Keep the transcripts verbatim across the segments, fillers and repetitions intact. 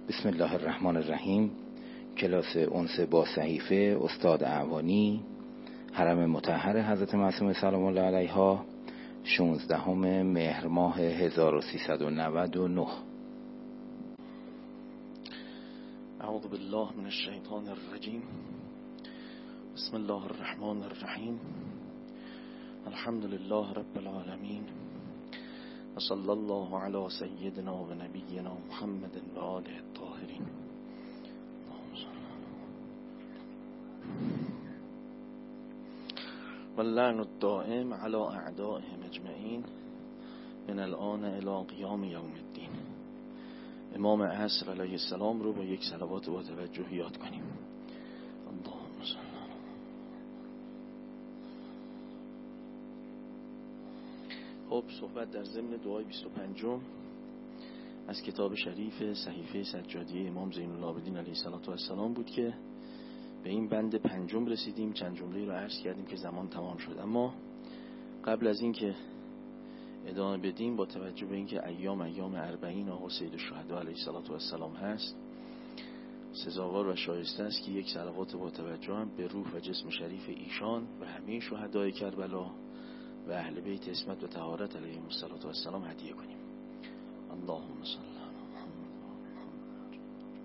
بسم الله الرحمن الرحیم. کلاس انس با صحیفه استاد اعوانی، حرم مطهر حضرت معصومه سلام الله علیها، شانزدهم مهر ماه هزار و سیصد و نود و نه. اعوذ بالله من الشیطان الرجیم. بسم الله الرحمن الرحیم. الحمد لله رب العالمین و صلی الله علی سیدنا و نبینا محمد و آله الطاهرین. واللعن الدائم على اعدائهم اجمعین من الان الى قیام یوم الدین. امام عصر علیه السلام رو با یک صلوات با توجه یاد کنیم. اللهم صل. خب صحبت در ضمن دعای بیست و پنجم از کتاب شریف صحیفه سجادی امام زین العابدین علیه السلام بود که به این بند پنجم رسیدیم. چند جمله رو عرض کردیم که زمان تمام شد، اما قبل از این که ادامه بدیم با توجه به اینکه ایام ایام اربعین آقا سید الشهدا علیه السلام هست، سزاوار و شایسته است که یک صلوات با توجه هم به روح و جسم شریف ایشان و همه شهدای کربلا و اهل بیت عصمت و طهارت علیهم السلام هدیه کنیم. اللهم صل علی محمد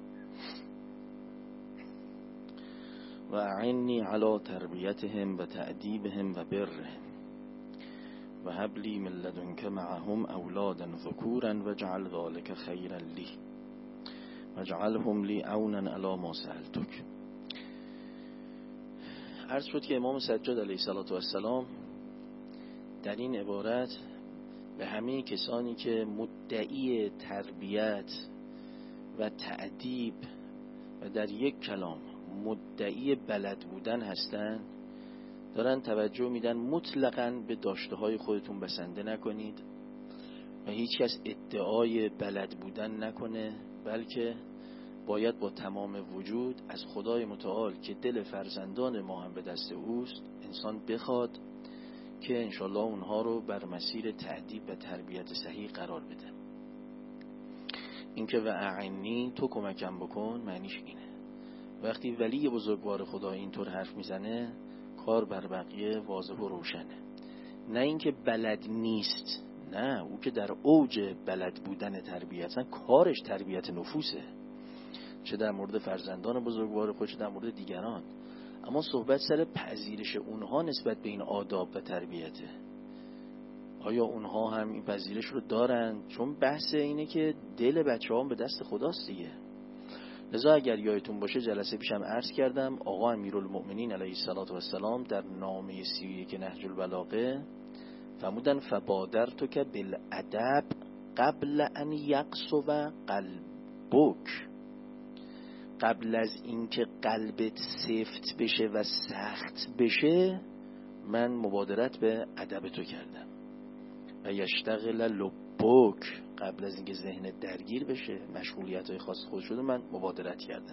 و اعنی علی تربیتهم و تأدیبهم و برهم و هب لی من لدنک معهم اولادا ذکورا واجعل ذلک خیرا لی واجعلهم لی عونا علی ما سألتک. عرض شد که امام سجاد علیه السلام در این عبارت به همه کسانی که مدعی تربیت و تأدیب و در یک کلام مدعی بلد بودن هستند دارن توجه میدن مطلقاً به داشته های خودتون بسنده نکنید و هیچ کس ادعای بلد بودن نکنه، بلکه باید با تمام وجود از خدای متعال که دل فرزندان ما هم به دست اوست انسان بخواد که انشالله اونها رو بر مسیر تأدیب و تربیت صحیح قرار بده. اینکه و اعنی تو کمکم بکن معنیش اینه. وقتی ولی بزرگوار خدا اینطور حرف میزنه کار بر بقیه واضح و روشنه. نه اینکه بلد نیست، نه، او که در اوج بلد بودن تربیت، کارش تربیت نفوسه، چه در مورد فرزندان بزرگوار خود چه در مورد دیگران. اما صحبت سر پذیرش اونها نسبت به این آداب و تربیته. آیا اونها هم این پذیرش رو دارن؟ چون بحث اینه که دل بچه هم به دست خداست دیگه. لذا اگر یادتون باشه جلسه پیشم عرض کردم آقا امیرالمؤمنین علیه السلام در نامه سی و یک نهج البلاغه فرمودن فبادرتک بالادب قبل ان یقسو قلبک. قبل از اینکه قلبت سفت بشه و سخت بشه من مبادرت به ادب تو کردم. و یشتغل لبک، قبل از اینکه ذهنت درگیر بشه مشغولیت‌های خاص خود شده من مبادرت کردم،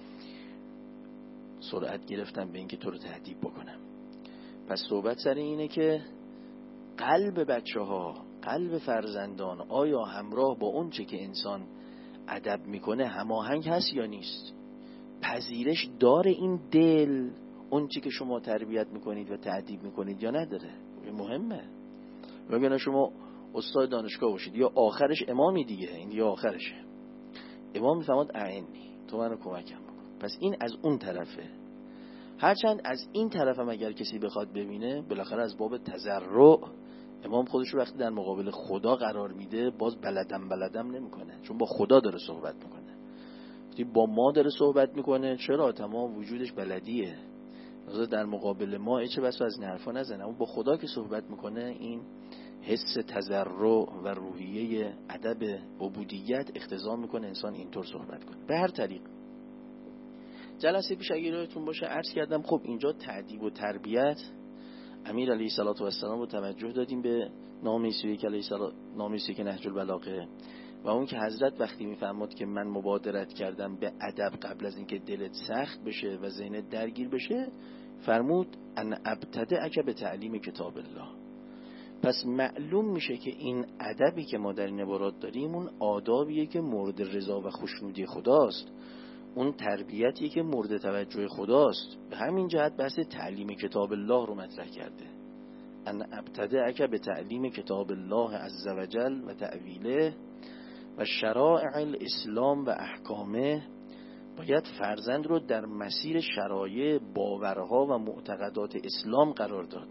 سرعت گرفتم به اینکه تو رو تهدیب بکنم. پس صحبت سر اینه که قلب بچه ها، قلب فرزندان آیا همراه با اون چه که انسان ادب میکنه هماهنگ هست یا نیست؟ پذیرش داره این دل اون چه که شما تربیت میکنید و تأدیب میکنید یا نداره؟ مهمه. بگن شما استاد دانشگاه باشید یا آخرش امامی دیگه، این یا آخرشه امام میفهمد اعنی تو منو کمکم بکن. پس این از اون طرفه. هرچند از این طرف هم اگر کسی بخواد ببینه بالاخره از باب تضرع امام خودشو وقتی در مقابل خدا قرار میده باز بلدم بلدم نمیکنه، چون با خدا داره صحبت میکنه. وقتی با ما داره صحبت میکنه چرا تمام وجودش بلدیه، لذا در مقابل ما چه بس از این حرفا نزنه. اما با خدا که صحبت میکنه این حس تضرع و روحیه ادب عبودیت اقتضا میکنه انسان اینطور صحبت کنه. به هر طریق جلسه پیش اگه یادتون باشه عرض کردم خب اینجا تأدیب و تربیت امیر علیه السلام رو توجه دادیم به نامه سی و یک علیه السلام، نامه سی و یک نهج البلاغه و اون که حضرت وقتی میفرماد که من مبادرت کردم به ادب قبل از اینکه دلت سخت بشه و ذهنت درگیر بشه، فرمود ان ابتدعک به تعلیم کتاب الله. پس معلوم میشه که این ادبی که ما در این عبارات داریم اون آدابیه که مورد رضا و خوشنودی خداست، اون تربیتیه که مورد توجه خداست. به همین جهت بحث تعلیم کتاب الله رو مطرح کرده. ان ابتدأک به تعلیم کتاب الله عزوجل و تأویله و شرائع الاسلام و احکامه. باید فرزند رو در مسیر شرایع باورها و معتقدات اسلام قرار داد.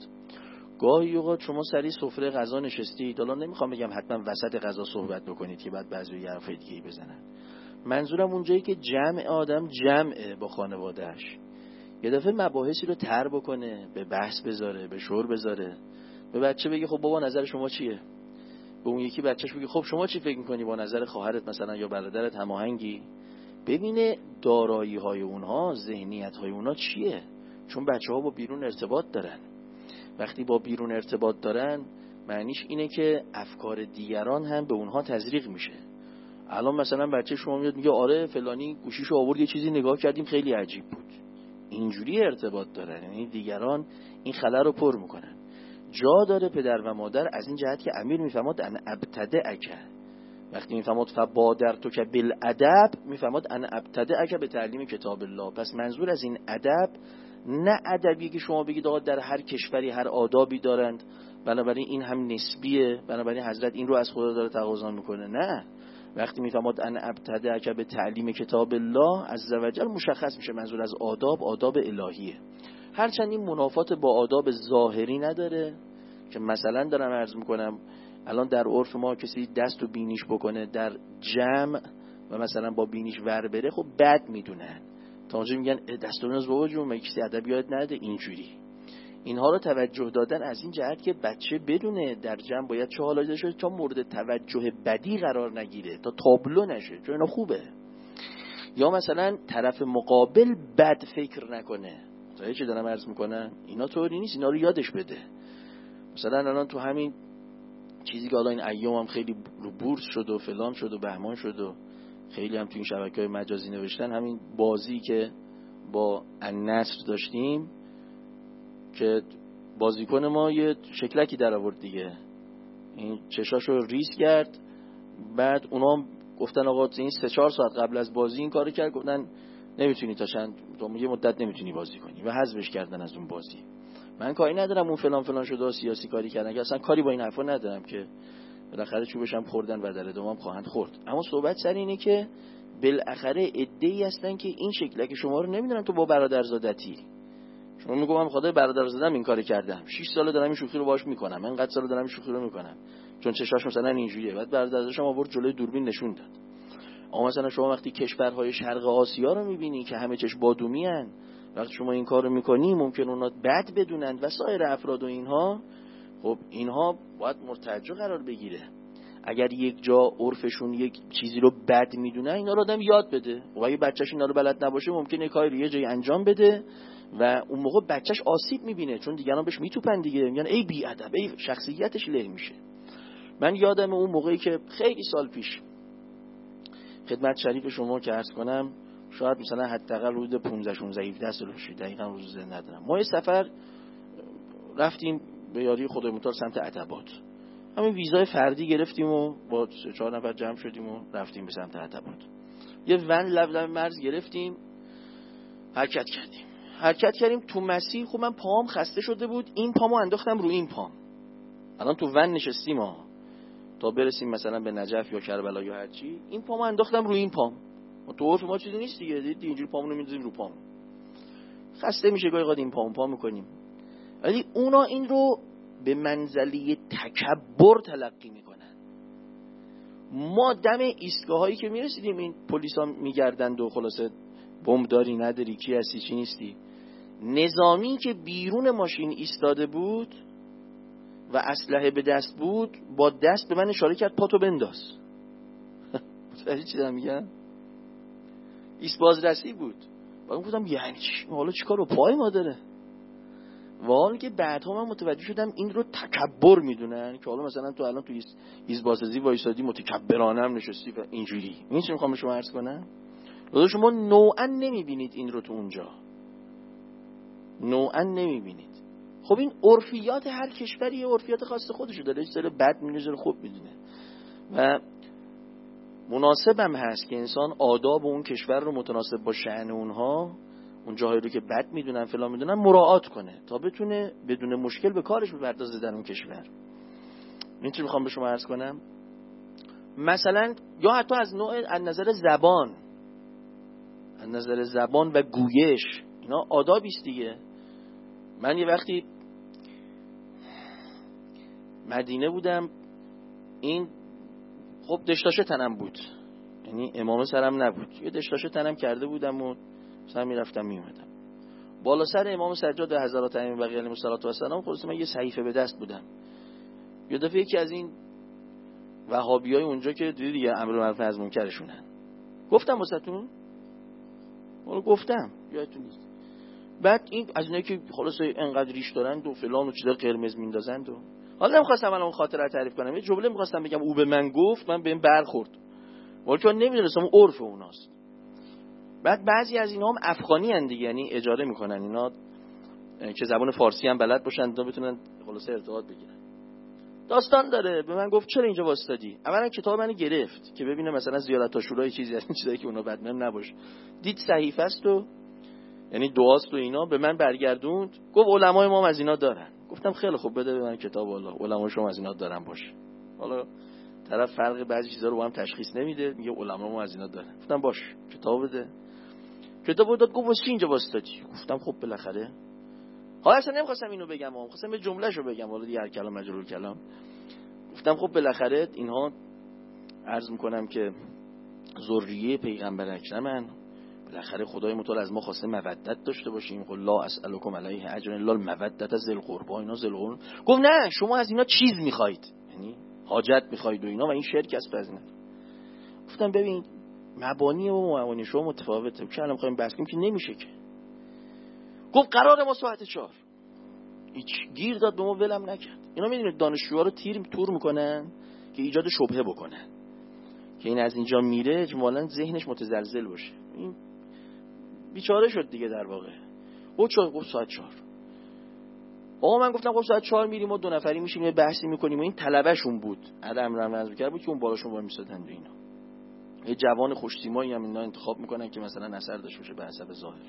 گاهی اوقات شما سری سفره غذا نشستید، حالا نمیخوام بگم حتما وسط غذا صحبت بکنید که بعد بعضی حرف دیگه بزنن، منظورم اونجایی که جمع آدم جمعه با خانوادهش، یه دفعه مباحثی رو طرح بکنه، به بحث بذاره، به شور بذاره، به بچه بگه خب بابا نظر شما چیه، به اون یکی بچهش بگه خب شما چی فکر میکنی، با نظر خواهرت مثلا یا برادرت هماهنگی، ببینه دارایی های اونها، ذهنیت های اونها چیه. چون بچه ها با بیرون ارتباط دارن، وقتی با بیرون ارتباط دارن معنیش اینه که افکار دیگران هم به اونها تزریق میشه. الان مثلا بچه شما میاد میگه آره فلانی گوشیشو آورد یه چیزی نگاه کردیم خیلی عجیب بود، اینجوری ارتباط دارن، یعنی دیگران این خلا رو پر میکنن. جا داره پدر و مادر از این جهت که امیر میفهمد ان ابتدأک، وقتی میفهمد فبادرتو که بالادب، میفهمد ان ابتدأک به تعلیم کتاب الله. پس منظور از این ادب نه ادبی که شما بگید آقا در هر کشوری هر آدابی دارند بنابراین این هم نسبیه، بنابراین حضرت این رو از خدا داره تقاضا میکنه. نه، وقتی میفهمد ان ابتدأک به تعلیم کتاب الله عزوجل مشخص میشه منظور از آداب آداب الهیه. هرچند این منافات با آداب ظاهری نداره که مثلا دارم عرض میکنم الان در عرف ما کسی دست و بینیش بکنه در جمع و مثلا با بینیش ور بره خب بد میدونن، تا اونجا میگن دست و بینیش بابا جون مگه کسی ادبیات نده اینجوری. اینها رو توجه دادن از این جهت که بچه بدونه در جمع باید چه حالایی داشته باشه تا مورد توجه بدی قرار نگیره، تا تابلو نشه، چون اینا خوبه. یا مثلا طرف مقابل بد فکر نکنه. تا چه دارم عرض میکنم اینا طوری نیست، اینا رو یادش بده. مثلا الان تو همین چیزی که حالا این ایام هم خیلی رو بورس شد و فلان شد و بهمان شد و خیلی هم تو این شبکه‌های مجازی نوشتن، همین بازی که با النصر داشتیم که بازیکن ما یه شکلکی در آورد دیگه، این چشاشو ریز کرد، بعد اونا گفتن آقا این سه چهار ساعت قبل از بازی این کارو کرد، گفتن نمیتونی تا چند تو یه مدت نمیتونی بازی کنی و حذفش کردن از اون بازی. من کاری ندارم اون فلان فلان شده و سیاسی کاری کردن که اصلا کاری با این حرفا ندارم که بالاخره چوبش هم خوردن و در ادامه هم خواهند خورد، اما صحبت سر اینه که بالاخره عده‌ای هستن که این شکلی که شما رو نمیدونن تو با برادرزادتی، شما میگم من خدای برادرزادم این کارو کردم، شش سال دارم این شوخی رو باهاش میکنم، انقدر سال دارم این شوخی رو میکنم چون چشاش مثلا اینجوریه، بعد برادرزادشم آورد جلوی دوربین نشون داد. اما مثلا شما وقتی کشورهای شرق آسیا رو میبینی که همه چش بادومی ان، وقتی شما این کارو میکنی ممکن اونا بد بدونن و سایر افراد و اینها، خب اینها باید مرتجع قرار بگیره. اگر یک جا عرفشون یک چیزی رو بد میدونن اینا رو آدم یاد بده، و اگه بچه‌ش اینا رو بلد نباشه ممکنه کاری رو یه جایی انجام بده و اون موقع بچه‌ش آسیب میبینه، چون دیگران بهش میتوپن دیگه، میگن ای بی ادب، ای شخصیتش له میشه. من یادم اون موقعی که خیلی سال پیش خدمت شریف شما که عرض کنم شاید مثلا حداقل حدود پانزده شانزده هفده سال پیش، دقیقاً روز ندارم، ما یه سفر رفتیم به یاری خدای متعال سمت عتبات، همین ویزای فردی گرفتیم و با چهار نفر جمع شدیم و رفتیم به سمت عتبات. یه ون لب لب مرز گرفتیم، حرکت کردیم حرکت کردیم تو مسیر. خب من پام خسته شده بود، این پامو انداختم رو این پام، الان تو ون نشستیم ها تا برسیم مثلا به نجف یا کربلا یا هرچی، این پامو انداختم رو این پام. تو عرف ما چیزی نیست دیگه، دیدی اینجوری پامونو میندازیم رو پام، خسته میشه گاهی قد این پام پا میکنیم. ولی اونا این رو به منزله تکبر تلقی میکنن. ما دم ایستگاهایی که میرسیدیم این پلیسا میگردند و خلاصه بمبداری نداری کی هستی چی نیستی، نظامی که بیرون ماشین ایستاده بود و اسلحه به دست بود با دست به من اشاره کرد پاتو بنداز. متوجه چی دارم میگم؟ ایست بازرسی بود. بعد گفتم یعنی چی؟ حالا چیکار با پای ما داره؟ والا که بعدها من متوجه شدم این رو تکبر میدونن که حالا مثلا تو الان تو ایست بازرسی وایسادی متکبرانه هم نشستی و اینجوری. این چی میخوام شما عرض کنم؟ لذا شما نوعا نمیبینید این رو تو اونجا، نوعا نمیبینید. خب این عرفیات هر کشوری یه عرفیات خاص خودشو داره، چیزای بد می‌دونه خوب می‌دونه و مناسبم هست که انسان آداب اون کشور رو متناسب با شأن اونها، اون جاهایی رو که بد میدونن فلان میدونن مراعات کنه تا بتونه بدون مشکل به کارش بپردازه در اون کشور. این چی میخوام به شما عرض کنم؟ مثلا یا حتی از نوع از نظر زبان، از نظر زبان و گویش، اینا آدابی است دیگه. من یه وقتی مدینه بودم، این خب دشتاشه تنم بود، یعنی امامه سرم نبود، یه دشتاشه تنم کرده بودم و مثلا میرفتم میومدم. بالا سر امام سجاد حضرات ائمه بقیه علیهم السلام خودم من یه صحیفه به دست بودم. یه دفعه یکی از این وهابیای اونجا که دیدی دیگه امر معروف نهی از منکرشونن، گفتم واسهتون، اونو گفتم یادتون نیست. بعد این از اینایی که خلاصه انقدر ریش دارن و فلان و چیزا قرمز میندازند و حالا نمیخواستم الان خاطره تعریف کنم، یه جمله میخواستم بگم او به من گفت، من بهم برخورد ولی چون نمیدونستم عرف اوناست. بعد بعضی از اینا هم افغانی ان دیگه، یعنی اجاره میکنن اینا که زبان فارسی هم بلد باشن تا بتونن خلاصه ارتباط بگیرن. داستان داره، به من گفت چرا اینجا واسطادی؟ اولا کتاب منو گرفت که ببینه مثلا زیارت عاشورای چیزی از این چیزایی که اونا بدمم نباشه، دید صحیفه است و یعنی دعاست و اینا، به من برگردوند گفت علمای ما از اینا دارن. گفتم خیلی خوب بده به من کتاب، والله علمای شما از اینا دارن باشه. حالا طرف فرق بعضی چیزا رو با هم تشخیص نمیده، میگه علما ما از اینا دارن. گفتم باش کتاب بده. کتابو داد، گفت واسه اینجا واسطادی؟ گفتم خب بالاخره. حالا اصلا نمیخواستم اینو بگم، اون خواستم یه جملهشو بگم، حالا دیگه هر کلام مجرور کلام. گفتم خب بالاخره اینها عرض میکنم که ذریه پیغمبر اکرمن، بالاخره خدای متعال از ما خواسته مودت داشته باشیم. قل لا اسالکم علیه اجر الا المودت ذل قربا، اینا ذل قربا. گفت نه شما از اینا چیز میخواید، یعنی حاجت میخواید و اینا، و این شرک است از اینا. گفتم ببین مبانی و مبانی شما متفاوته، که الان میخوایم بحث کنیم که نمیشه که. گفت قرار ما ساعت چهار. هیچ گیر داد به ما، ولم نکرد. اینا میدونید دانشجوها رو تیر تور میکنن که ایجاد شبهه بکنن که این از اینجا میره اجمالاً ذهنش متزلزل باشه. این بیچاره شد دیگه در واقع. او چه گفت ساعت چهار. آقا من گفتم خب ساعت چهار میریم و دو نفری میشیم یه بحثی میکنیم و این طلبهشون بود. عدم رم نظر کرد بود که اون بالاشون وای میسادن اینا. یه جوان خوش‌تیمایی هم اینا انتخاب میکنن که مثلا اثر داشته باشه به حسب ظاهر.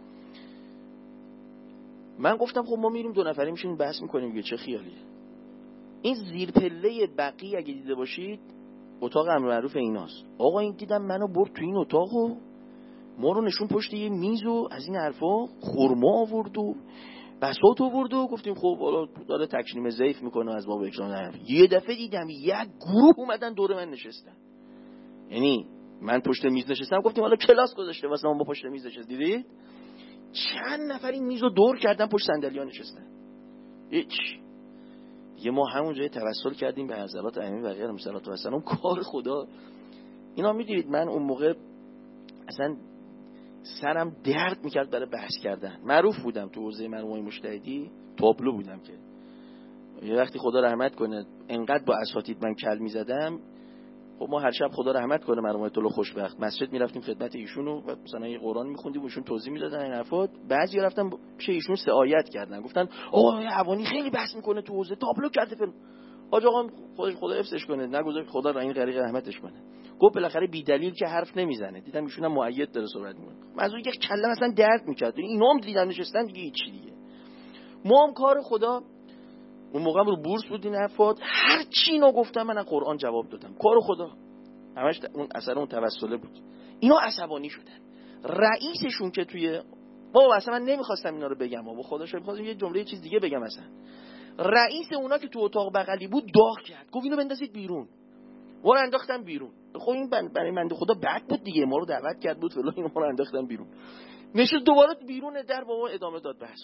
من گفتم خب ما میریم دو نفری میشیم بحث میکنیم دیگه، چه خیالیه. این زیر پله بقیه اگه دیده باشید اتاق امر معروف ایناست. آقا این دیدم منو برد تو این اتاق و ما رو نشون پشت یه میز و از این حرفا، خرما آورد و بساط آورد و گفتیم خب حالا داره تکریم ضیف میکنه از ما به اکرام نرم. یه دفعه دیدم یک گروه اومدن دور من نشستن، یعنی من پشت میز نشستم، گفتیم حالا کلاس گذاشته واسه ما با پشت میز نشست. دیدید چند نفر این میزو دور کردن پشت صندلی‌ها نشستن. هیچ دیگه ما همونجا توسل کردیم به حضرات ائمه بقیه علیهم السلام. کار خدا اینا میدونید من اون موقع اصلا سرم درد میکرد برای بحث کردن. معروف بودم تو حوزه مرحوم مجتهدی، تابلو بودم که یه وقتی خدا رحمت کنه انقدر با اساتید من کل میزدم. خب ما هر شب خدا رحمت کنه مرحوم آیت الله خوشبخت مسجد میرفتیم خدمت ایشون و مثلا یه قرآن میخوندیم و ایشون توضیح میدادن این حرفات. بعضیا رفتن پیش ایشون سه آیت کردن، گفتن آقا عوانی خیلی بحث میکنه تو حوزه تابلو کرده فلان. حاج آقا خودش خدا حفظش کنه، نگذار خدا را این غریق رحمتش کنه. گفت بالاخره بی دلیل که حرف نمیزنه. دیدم ایشون هم مؤید داره صحبت میکنه. منظور یک کله مثلا درد میکرد. اینا هم دیدن نشستن دیگه هیچ دیگه. ما هم کار خدا اون موقع رو بورس بود این حرفات، هر چی اینا گفتم من از قرآن جواب دادم. کار خدا همش اون اثر اون توسله بود. اینا عصبانی شدن. رئیسشون که توی بابا اصلا من نمیخواستم اینا رو بگم، بابا خدا شاید می‌خواستم یه جمله یه چیز دیگه بگم. اصلا رئیس اونا که تو اتاق بغلی بود داغ کرد، گفت اینو بندازید بیرون. ما رو انداختن بیرون. خب این برای بنده خدا بد بود دیگه، ما رو دعوت کرد بود فلان، ما رو انداختن بیرون. نشد دوباره بیرون در بابا ادامه داد بحث.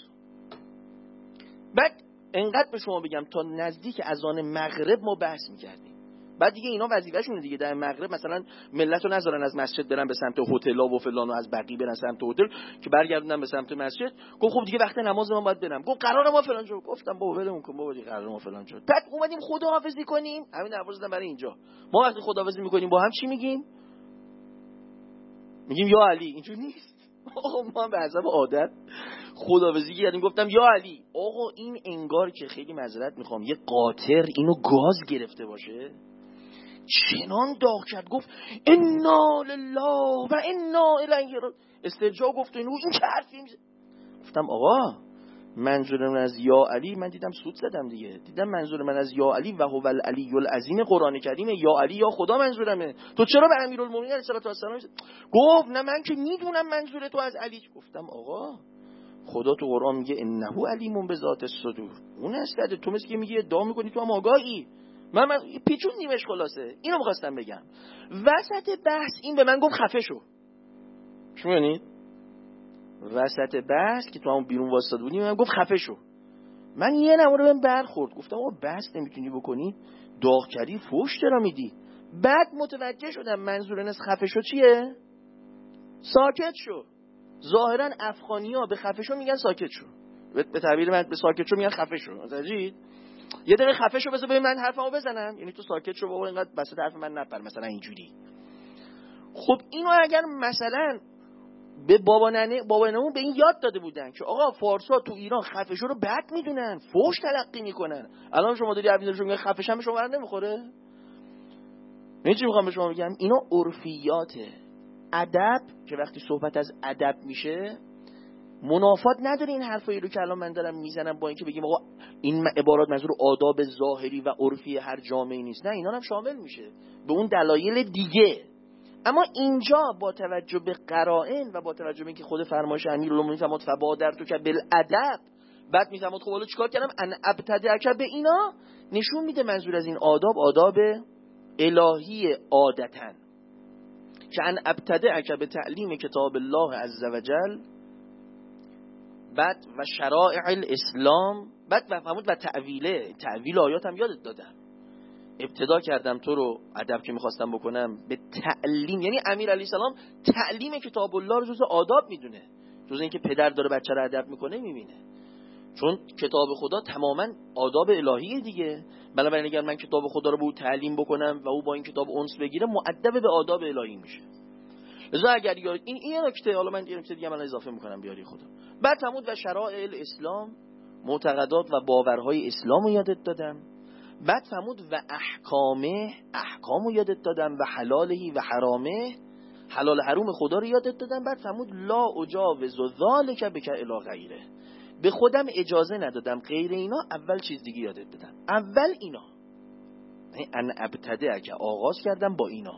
بعد انقدر به شما بگم تا نزدیک اذان مغرب ما بحث می‌کردیم. بعد دیگه اینا وظیفه‌شونه دیگه در مغرب مثلا ملت رو نذارن از مسجد برن به سمت هتل‌ها و فلان و از بقیه برن سمت هتل که برگردونن به سمت مسجد. گفت خب دیگه وقت نماز من باید برم. گفت قرار ما فلان جا. گفتم بابا ولمون کن بابا دیگه قرار ما فلان جا. بعد اومدیم خداحافظی کنیم، همین حرفا زدم برای اینجا. ما وقتی خداحافظی می‌کنیم با هم چی میگیم؟ میگیم یا علی. اینجوری نیست. آقا من به حسب عادت خداحافظی کردیم، گفتم یا علی. آقا این انگار که خیلی معذرت میخوام یه قاطر اینو گاز گرفته باشه، چنان داغ کرد، گفت انا لله و انا الیه راجعون. استرجاع گفت اینو این چه حرفی میزنه؟ گفتم آقا منظور من از یا علی، من دیدم سود زدم دیگه، دیدم منظور من از یا علی و هو العلی العظیم قرآن کریمه، یا علی یا خدا منظورمه، تو چرا به امیرالمومنین علیه السلام گفت نه من که میدونم منظور تو از علی. گفتم آقا خدا تو قرآن میگه انه علیم بذات الصدور، اون استاد تو مثل که میگه ادعا میکنی تو هم آگاهی. من, من پیچون نیمش خلاصه اینو می‌خواستم بگم. وسط بحث این به من گفت خفه شو. شو می‌بینید وسط بحث که تو هم بیرون واسطه بودی من گفت خفه شو. من یه نمونه بهم برخورد، گفتم آقا بحث نمیتونی بکنی، داغ کردی، فوش چرا میدی؟ بعد متوجه شدم منظور از خفه شو چیه؟ ساکت شو. ظاهرا افغانی‌ها به خفه شو میگن ساکت شو، به تعبیر من به ساکت شو میگن خفه شو. متوجهید؟ یه دقیقه خفه شو بذار من حرفمو بزنم، یعنی تو ساکت شو بابا اینقدر وسط حرف من نپر مثلا اینجوری. خب اینو اگر مثلا به بابا ننه بابا ننمون به این یاد داده بودن که آقا فارسا تو ایران خفه شو رو بد میدونن، فوش تلقی میکنن، الان شما داری عبیدشو میگن خفه شم، شما بر نمیخوره؟ من چی میخوام به شما بگم؟ اینا عرفیاته. ادب که وقتی صحبت از ادب میشه منافات نداره این حرفایی رو که الان من دارم میزنم با اینکه بگیم آقا این عبارات منظور آداب ظاهری و عرفی هر جامعه نیست، نه اینا هم شامل میشه به اون دلایل دیگه. اما اینجا با توجه به قرائن و با توجه به اینکه خود فرمایش امیرالمومنین فرمود فبادرتو که بالادب، بعد میفهمد خب حالا چیکار کردم ان ابتدعک به اینا، نشون میده منظور از این آداب آداب الهی عادتاً که ان ابتدعک به تعلیم کتاب الله عز وجل، بعد و شرائع الاسلام، بعد و فرمود و تعویله، تعویل آیات هم یادت دادم. ابتدا کردم تو رو ادب که میخواستم بکنم به تعلیم، یعنی امیر علیه السلام تعلیم کتاب الله رو جز آداب میدونه، جز اینکه پدر داره بچه رو ادب میکنه میبینه، چون کتاب خدا تماما آداب الهیه دیگه. بنابراین اگر من کتاب خدا رو به او تعلیم بکنم و او با این کتاب انس بگیره مؤدب به آداب الهی میشه. لذا اگر یاد این این نکته، حالا من یه نکته دیگه من اضافه میکنم بیاری خدا. بعد فرمود و شرائع الاسلام، معتقدات و باورهای اسلام رو یادت دادم. بعد فرمود و احکامه، احکام رو یادت دادم، و حلالهی و حرامه، حلال حروم خدا رو یادت دادم. بعد فرمود لا اجاوز ذالک بک الی غیره، به خودم اجازه ندادم غیر اینا. اول چیز دیگه یادت دادم، اول اینا، ان ابتدع که آغاز کردم با اینا.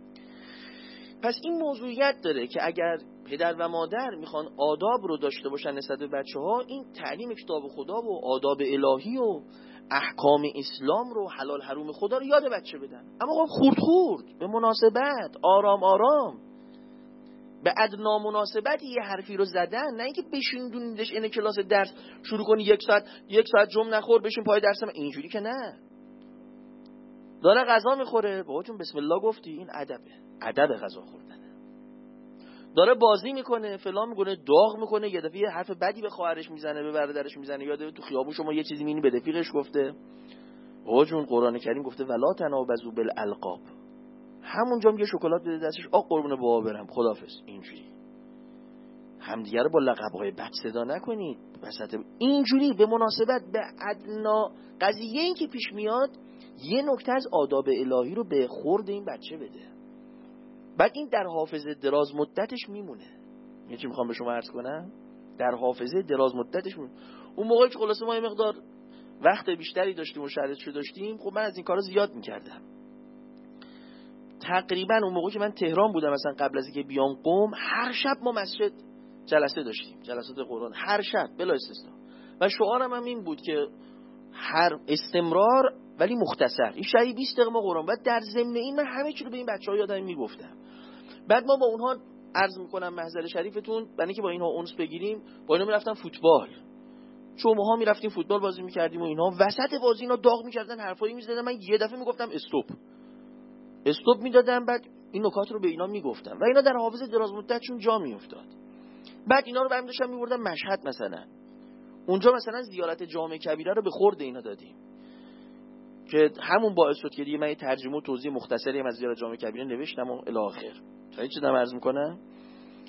پس این موضوعیت داره که اگر پدر و مادر میخوان آداب رو داشته باشن نسبت به بچه ها، این تعلیم کتاب خدا و آداب الهی و احکام اسلام رو، حلال حروم خدا رو یاد بچه بدن. اما خب خورد خورد، به مناسبت، آرام آرام، به ادنا مناسبت یه حرفی رو زدن، نه اینکه بشیندونیدش این کلاس درس شروع کنی یک ساعت یک ساعت جمع نخور بشین پای درس، اینجوری که نه. داره غذا میخوره، بابا جون بسم الله گفتی، این ادبه، ادب غذا خوردنه. داره بازی میکنه، فلان میکنه، داغ میکنه، یه دفعه حرف بدی به خواهرش میزنه، به برادرش میزنه، یاد تو خیابون شما یه چیزی میبینی به رفیقش گفته. بابا جون قرآن کریم گفته ولا تنابزوا بالالقاب، همونجا میگه شکلات بده دستش، آ قربون بابا برم خدافظ. اینجوری همدیگه رو با لقب‌های بد صدا نکنید وسط اینجوری. به مناسبت به ادنا قضیه این که پیش میاد، یه نکته از آداب الهی رو به خورد این بچه بده، بعد این در حافظه دراز مدتش میمونه. یه چی میخوام به شما عرض کنم، در حافظه دراز مدتش میمونه. اون موقعی که خلاصه ما یه مقدار وقت بیشتری داشتیم و شرایطشو داشتیم، خب من از این کارا زیاد میکردم. تقریبا اون موقعی که من تهران بودم، مثلا قبل از اینکه بیام قم، هر شب ما مسجد جلسه داشتیم، جلسات قرآن هر شب بلا استثنا، و شعارم هم این بود که هر استمرار ولی مختصر، این شبی بیست دقیقه ما قرآن. بعد در ضمن این من همه چی رو به این بچه‌ها یادم میگفتم. بعد ما با اونها عرض میکنم محضر شریفتون، برای اینکه با اینها انس بگیریم، با اینا میرفتم فوتبال، شماها میرفتیم فوتبال بازی میکردیم و اینها وسط بازی اینا داغ میکردن، حرفایی میزدن، من یه دفعه میگفتم استاپ استاپ میدادم، بعد این نکات رو به اینا میگفتم و اینا در حافظه دراز مدتشون جا میافتاد. بعد اینا رو برام داشتم میبردم مشهد، مثلا اونجا مثلا زیارت جامع کبیره رو به خورد اینا دادیم، که همون باعث شد که دیگه من ترجمه و توضیح مختصری از زیارت جامع کبیره نوشتم و الی آخر. خیلی چیزا عرض میکنم.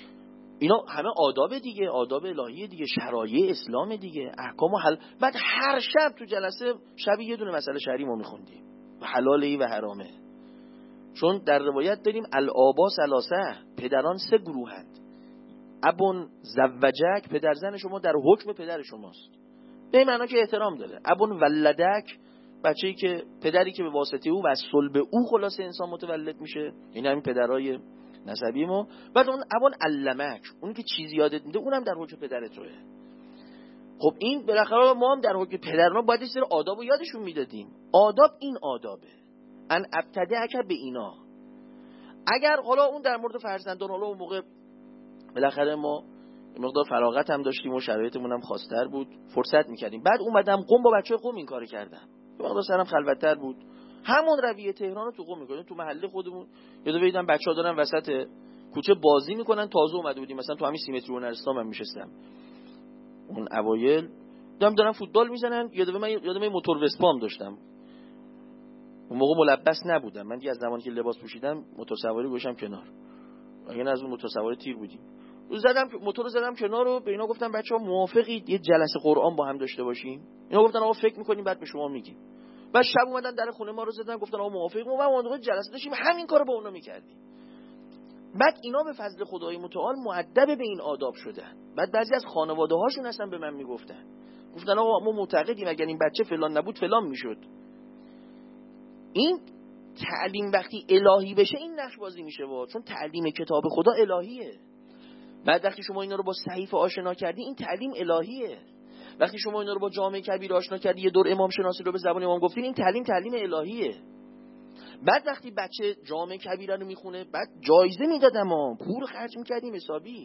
اینا همه آداب دیگه، آداب الهی دیگه، شرایع اسلام دیگه، احکام و حل. بعد هر شب تو جلسه شبی یه دونه مسئله شرعی ما میخوندیم و حلاله و حرامه. چون در روایت داریم الآبا ثلاثه، پدران سه گروهند. ابون زوجک، پدر زن شما در حکم پدر شماست، به این معنا که احترام داره. ابون ولدک، بچه‌ای که پدری که به واسطه او و از صلب او خلاصه انسان متولد میشه، این همین پدرای نسبی ما. بعد اون ابون علمک، اون که چیزی یادت میده، اونم در حکم پدر توئه. خب این بالاخره ما هم در حکم پدرنا باید یه سری آدابو یادشون میدادیم. آداب این آدابه، ان ابتدعک به اینا. اگر حالا اون در مورد فرزندان، حالا اون موقع بالاخره ما مقدار فراغت هم داشتیم و شرایطمون هم خاص‌تر بود، فرصت می‌کردیم. بعد اومدم قم، با بچه‌های قم این کارو کردم. مقدار سرم خلوت‌تر بود، همون رویه تهران رو تو قم می‌کنیم. تو محله خودمون یه دفعه دیدم بچه‌ها دارن وسط کوچه بازی می‌کنن، تازه اومده بودیم مثلا تو همین سیمتری هنرستان من می‌شستم اون اوایل، دیدم دارن فوتبال می‌زنن. یه دفعه من یادم موتور وسپام داشتم، اون موقع ملبس نبودم من دیگه، از زمانی که لباس پوشیدم موتور سواری گوشم کنار، اگه نه از اون موتور سواری تیر بودیم. زدم موتور رو زدم کنار رو به اینا گفتم بچه‌ها موافقید یه جلسه قرآن با هم داشته باشیم؟ اینا گفتن آقا فکر می‌کنیم بعد به شما میگیم. بعد شب اومدن در خونه ما رو زدن، گفتن آقا موافقیم. ما اون جلسه داشتیم همین کارو با اونا می‌کردیم. بعد اینا به فضل خدای متعال مؤدب به این آداب شدن. بعد بعضی از خانواده‌هاشون اصلا به من میگفتن، گفتن آقا ما معتقدیم اگر این بچه فلان نبود فلان میشد. این تعلیم وقتی الهی بشه این نقش بازی میشه با، چون تعلیم کتاب خدا الهیه. بعد وقتی شما اینا رو با صحیفه آشنا کردی این تعلیم الهیه. وقتی شما اینا رو با جامع کبیر آشنا کردی، یه دور امام شناسی رو به زبان امام گفتین، این تعلیم تعلیم الهیه. بعد وقتی بچه جامع کبیره رو میخونه، بعد جایزه میدادم ما پول خرج میکردیم حسابی.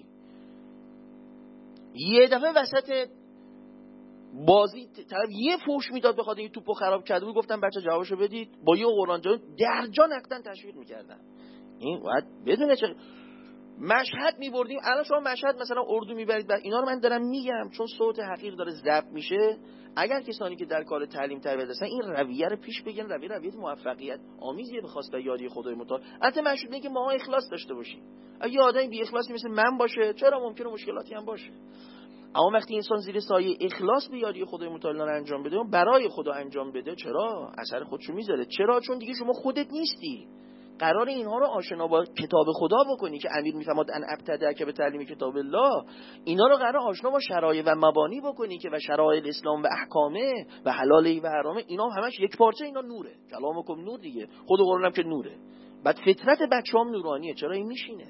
یه دفعه وسط بازی طرف یه فوش میداد بخاطر این توپو خراب کرده بود، گفتم بچه جوابشو بدید، با یه قرآن جان درجا نقدن تشویق میکردن. این باید بدونه چه مشهد میبردیم. الان شما مشهد مثلا اردو میبرید، بعد اینا رو من دارم میگم چون صوت حقیر داره ضبط میشه. اگر کسانی که در کار تعلیم تربیت هستن این رویه رو پیش بگیرن، رویه رویه موفقیت آمیزیه به خواسته یاری خدای متعال. البته مشهود اینه که ما اخلاص داشته باشیم. اگه آدمی بی اخلاصی مثل من باشه، چرا ممکنه مشکلاتی هم باشه، اما وقتی انسان زیر سایه اخلاص به یاری خدای متعال رو انجام بده، برای خدا انجام بده، چرا اثر خودشو میذاره. چرا؟ چون دیگه شما خودت نیستی، قرار اینها رو آشنا با کتاب خدا بکنی که امیر میفهمد ان ابتدع که به تعلیم کتاب الله. اینا رو قرار آشنا با شرایع و مبانی بکنی که و شرایع اسلام و احکامه و حلاله و حرامه. اینا همش یک پارچه، اینا نوره، کلامکم نور دیگه، خود قرآن هم که نوره. بعد فطرت بچه‌ام نورانیه. چرا این میشینه؟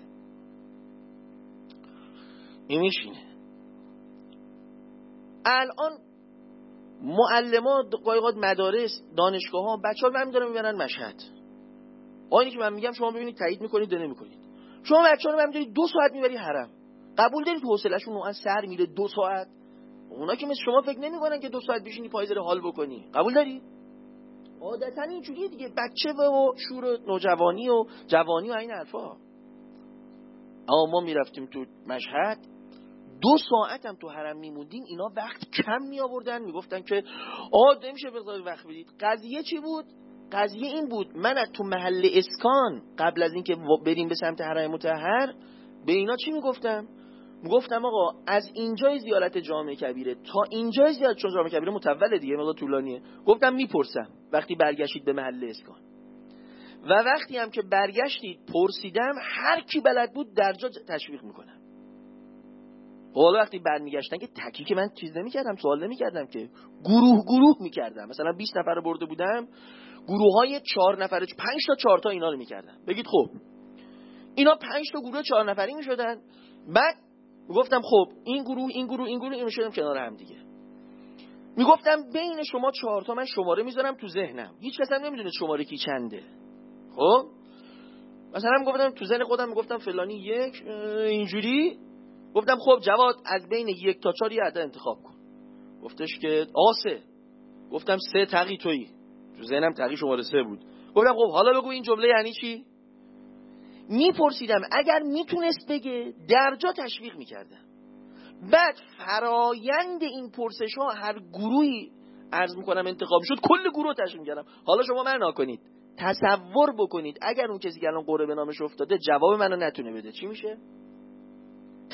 این میشینه. الان معلمات قایقات مدارس دانشگاه‌ها بچه‌ها رو برمی‌دارن میبرن مشهد. آینی که من میگم شما ببینید تایید میکنید یا نمیکنید. شما بچه‌ها رو برمی‌داری دو ساعت میبری حرم، قبول دارید حوصله‌شون نوعا سر میره دو ساعت؟ اونا که مثل شما فکر نمی‌کنن که دو ساعت بشینی پای زیر حال بکنی، قبول داری؟ عادتاً اینجوریه دیگه، بچه و شور و نوجوانی و جوانی و این حرفا. اما ما میرفتیم تو مشهد دو ساعت هم تو حرم میموندیم، اینا وقت کم می آوردن، میگفتن که آه نمیشه بذارید وقت بدید. قضیه چی بود؟ قضیه این بود من از تو محل اسکان قبل از اینکه بریم به سمت حرم مطهر به اینا چی میگفتم؟ میگفتم آقا از اینجای زیارت جامع کبیره تا اینجای زیارت، چون جامع کبیره مطول دیگه مقدار طولانیه، گفتم میپرسم وقتی برگشتید به محل اسکان و وقتی هم که برگشتید پرسیدم هر کی بلد بود درجا تشویق میکنم. حالا وقتی برمیگشتن که تکی که من چیز نمی‌کردم، سوال نمی‌کردم که، گروه گروه می‌کردم. مثلا بیست نفر رو برده بودم، گروه‌های چهار نفره، پنج تا چهار تا اینا رو می‌کردم. بگید خب اینا پنج تا گروه چهار نفری می‌شدن. بعد میگفتم خب این گروه این گروه این گروه این می‌شدن کنار هم دیگه. میگفتم بین شما چهار تا من شماره می‌ذارم تو ذهنم، هیچ کس هم نمی‌دونه شماره کی چنده. خب مثلا میگفتم تو ذهن خودم، میگفتم فلانی یک، اینجوری. گفتم خب جواد از بین یک تا چهار یه عدد انتخاب کن. گفتش که آقا سه. گفتم سه تقی تویی. تو ذهنم تقی شماره سه بود. گفتم خب حالا بگو این جمله یعنی چی؟ میپرسیدم، اگر میتونست بگه درجا تشویق میکردم. بعد فرایند این پرسش ها هر گروهی عرض میکنم انتخاب شد، کل گروه تشویق میکردم. حالا شما معنا کنید، تصور بکنید اگر اون کسی که الان قرعه به نامش افتاده جواب منو نتونه بده چی میشه؟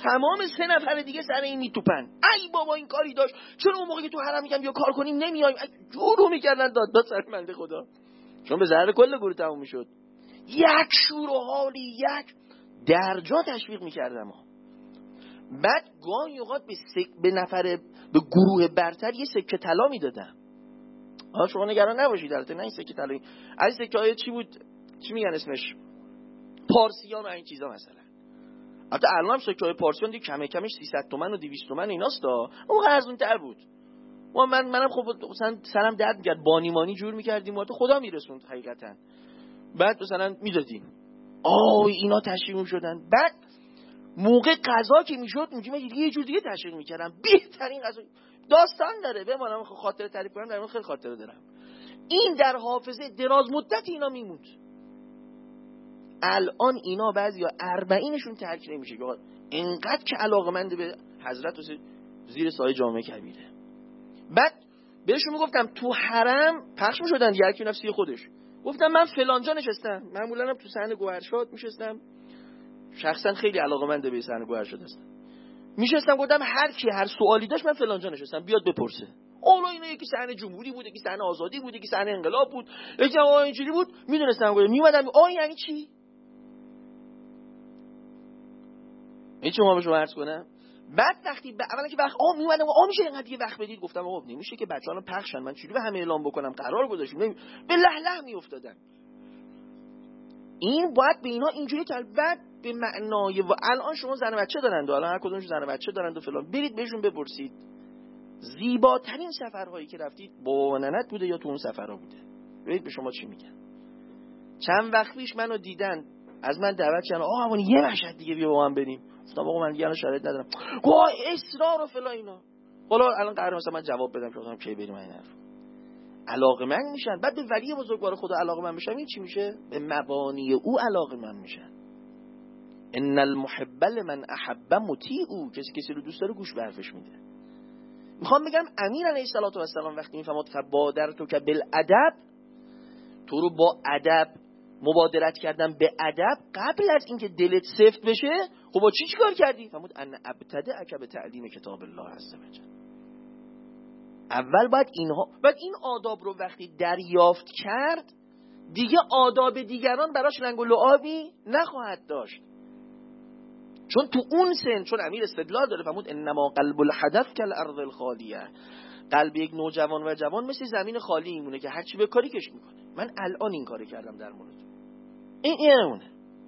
تمام سه نفر دیگه سر این میتوپن. ای بابا این کاری داشت، چرا اون موقع که تو حرم میگم بیا کار کنیم نمیایم؟ جورو میکردن داد داد سر بنده خدا، چون به ضرر کل گروه تموم میشد. یک شور و حالی، یک درجا تشویق میکردم ها. بعد گاهی اوقات به, سک... به نفر به گروه برتر یه سکه طلا میدادم. ها شما نگران نباشید، البته نه این سکه طلا، از سکه های چی بود، چی میگن اسمش، پارسیان و این چیزا مثلا. البته الان هم سکه های پارسیان دیگه کم کمش سیصد تومن و دویست تومن ایناست ها. اون ارزون تر بود. و من منم خب مثلا سرم درد می‌کرد، بانیمانی جور می‌کردیم و خدا میرسوند حقیقتا. بعد مثلا میدادیم. آه اینا تشویق شدن. بعد موقع قضا که میشد میگم یه جور دیگه تشویق میکردم. بهترین قضا داستان داره، بمونم خاطره تعریف کنم، در اون خیلی خاطره دارم. این در حافظه دراز مدت اینا میموند. الان اینا بعضیا اربعینشون ترک نمیشه که اینقدر که علاقه‌مند به حضرت و زیر سایه جامعه کبیره. بعد بهشون میگفتم تو حرم پخش میشدن یکی نفسی خودش، گفتم من فلانجا نشستم، معمولا هم تو صحن گوهرشاد میشستم، شخصا خیلی علاقه‌مند به صحن گوهرشاد هستم، میشستم گفتم هر کی هر سوالی داشت من فلانجا نشستم بیاد بپرسه. اولو اینا یکی صحنه جمهوری بود، یکی صحنه آزادی بود، یکی صحنه انقلاب بود، یکی آ اینجوری بود، میدونستم گفتم میومدم آ یعنی چی؟ هیچ ما به شما عرض کنم. بعد وقتی ب... اولا که وقت آ میومدم آ میشه اینقدر دیگه وقت بدید، گفتم آقا نمیشه که بچه‌ها الان پخشن، من چجوری به همه اعلام بکنم، قرار گذاشتیم نمی... به له له میافتادن. این باید به اینا اینجوری کرد. بعد به معنای و الان شما زن و بچه دارند و الان هر کدومشون زن و بچه دارند و فلان، برید بهشون بپرسید زیباترین سفرهایی که رفتید با ننت بوده یا تو اون سفرها بوده؟ برید به شما چی میگن. چند وقت پیش منو دیدن از من دعوت کردن آقا همون یه مشهد دیگه بیا با من بریم، گفتم آقا من دیگه الان شرایط ندارم، گوه اصرار و فلان اینا. حالا الان قراره مثلا من جواب بدم که گفتم کی بریم این حرف. علاقه‌مند میشن. بعد به ولی بزرگوار خدا علاقه‌مند میشن، این چی میشه؟ به مبانی او علاقه‌مند میشن. ان المحب لمن احب مطیع، کسی کسی رو دوست داره گوش به حرفش میده. میخوام بگم امیر علیه السلام وقتی میفهمد فبادرتو که بالادب، تو رو با ادب مبادرت کردم به ادب، قبل از اینکه دلت سفت بشه خب با چی چیکار کردی؟ فرمود ان ابتدأک بتعلیم کتاب الله عز وجل. اول باید اینها، بعد این آداب رو وقتی دریافت کرد دیگه آداب دیگران براش رنگ و لعابی نخواهد داشت، چون تو اون سن، چون امیر استدلال داره فرمود انما قلب الحدث کالارض الخالیه، قلب یک نوجوان و جوان مثل زمین خالی میمونه که هر چی به کاری کش میکنه. من الان این کاری کردم در مورد این اینونه.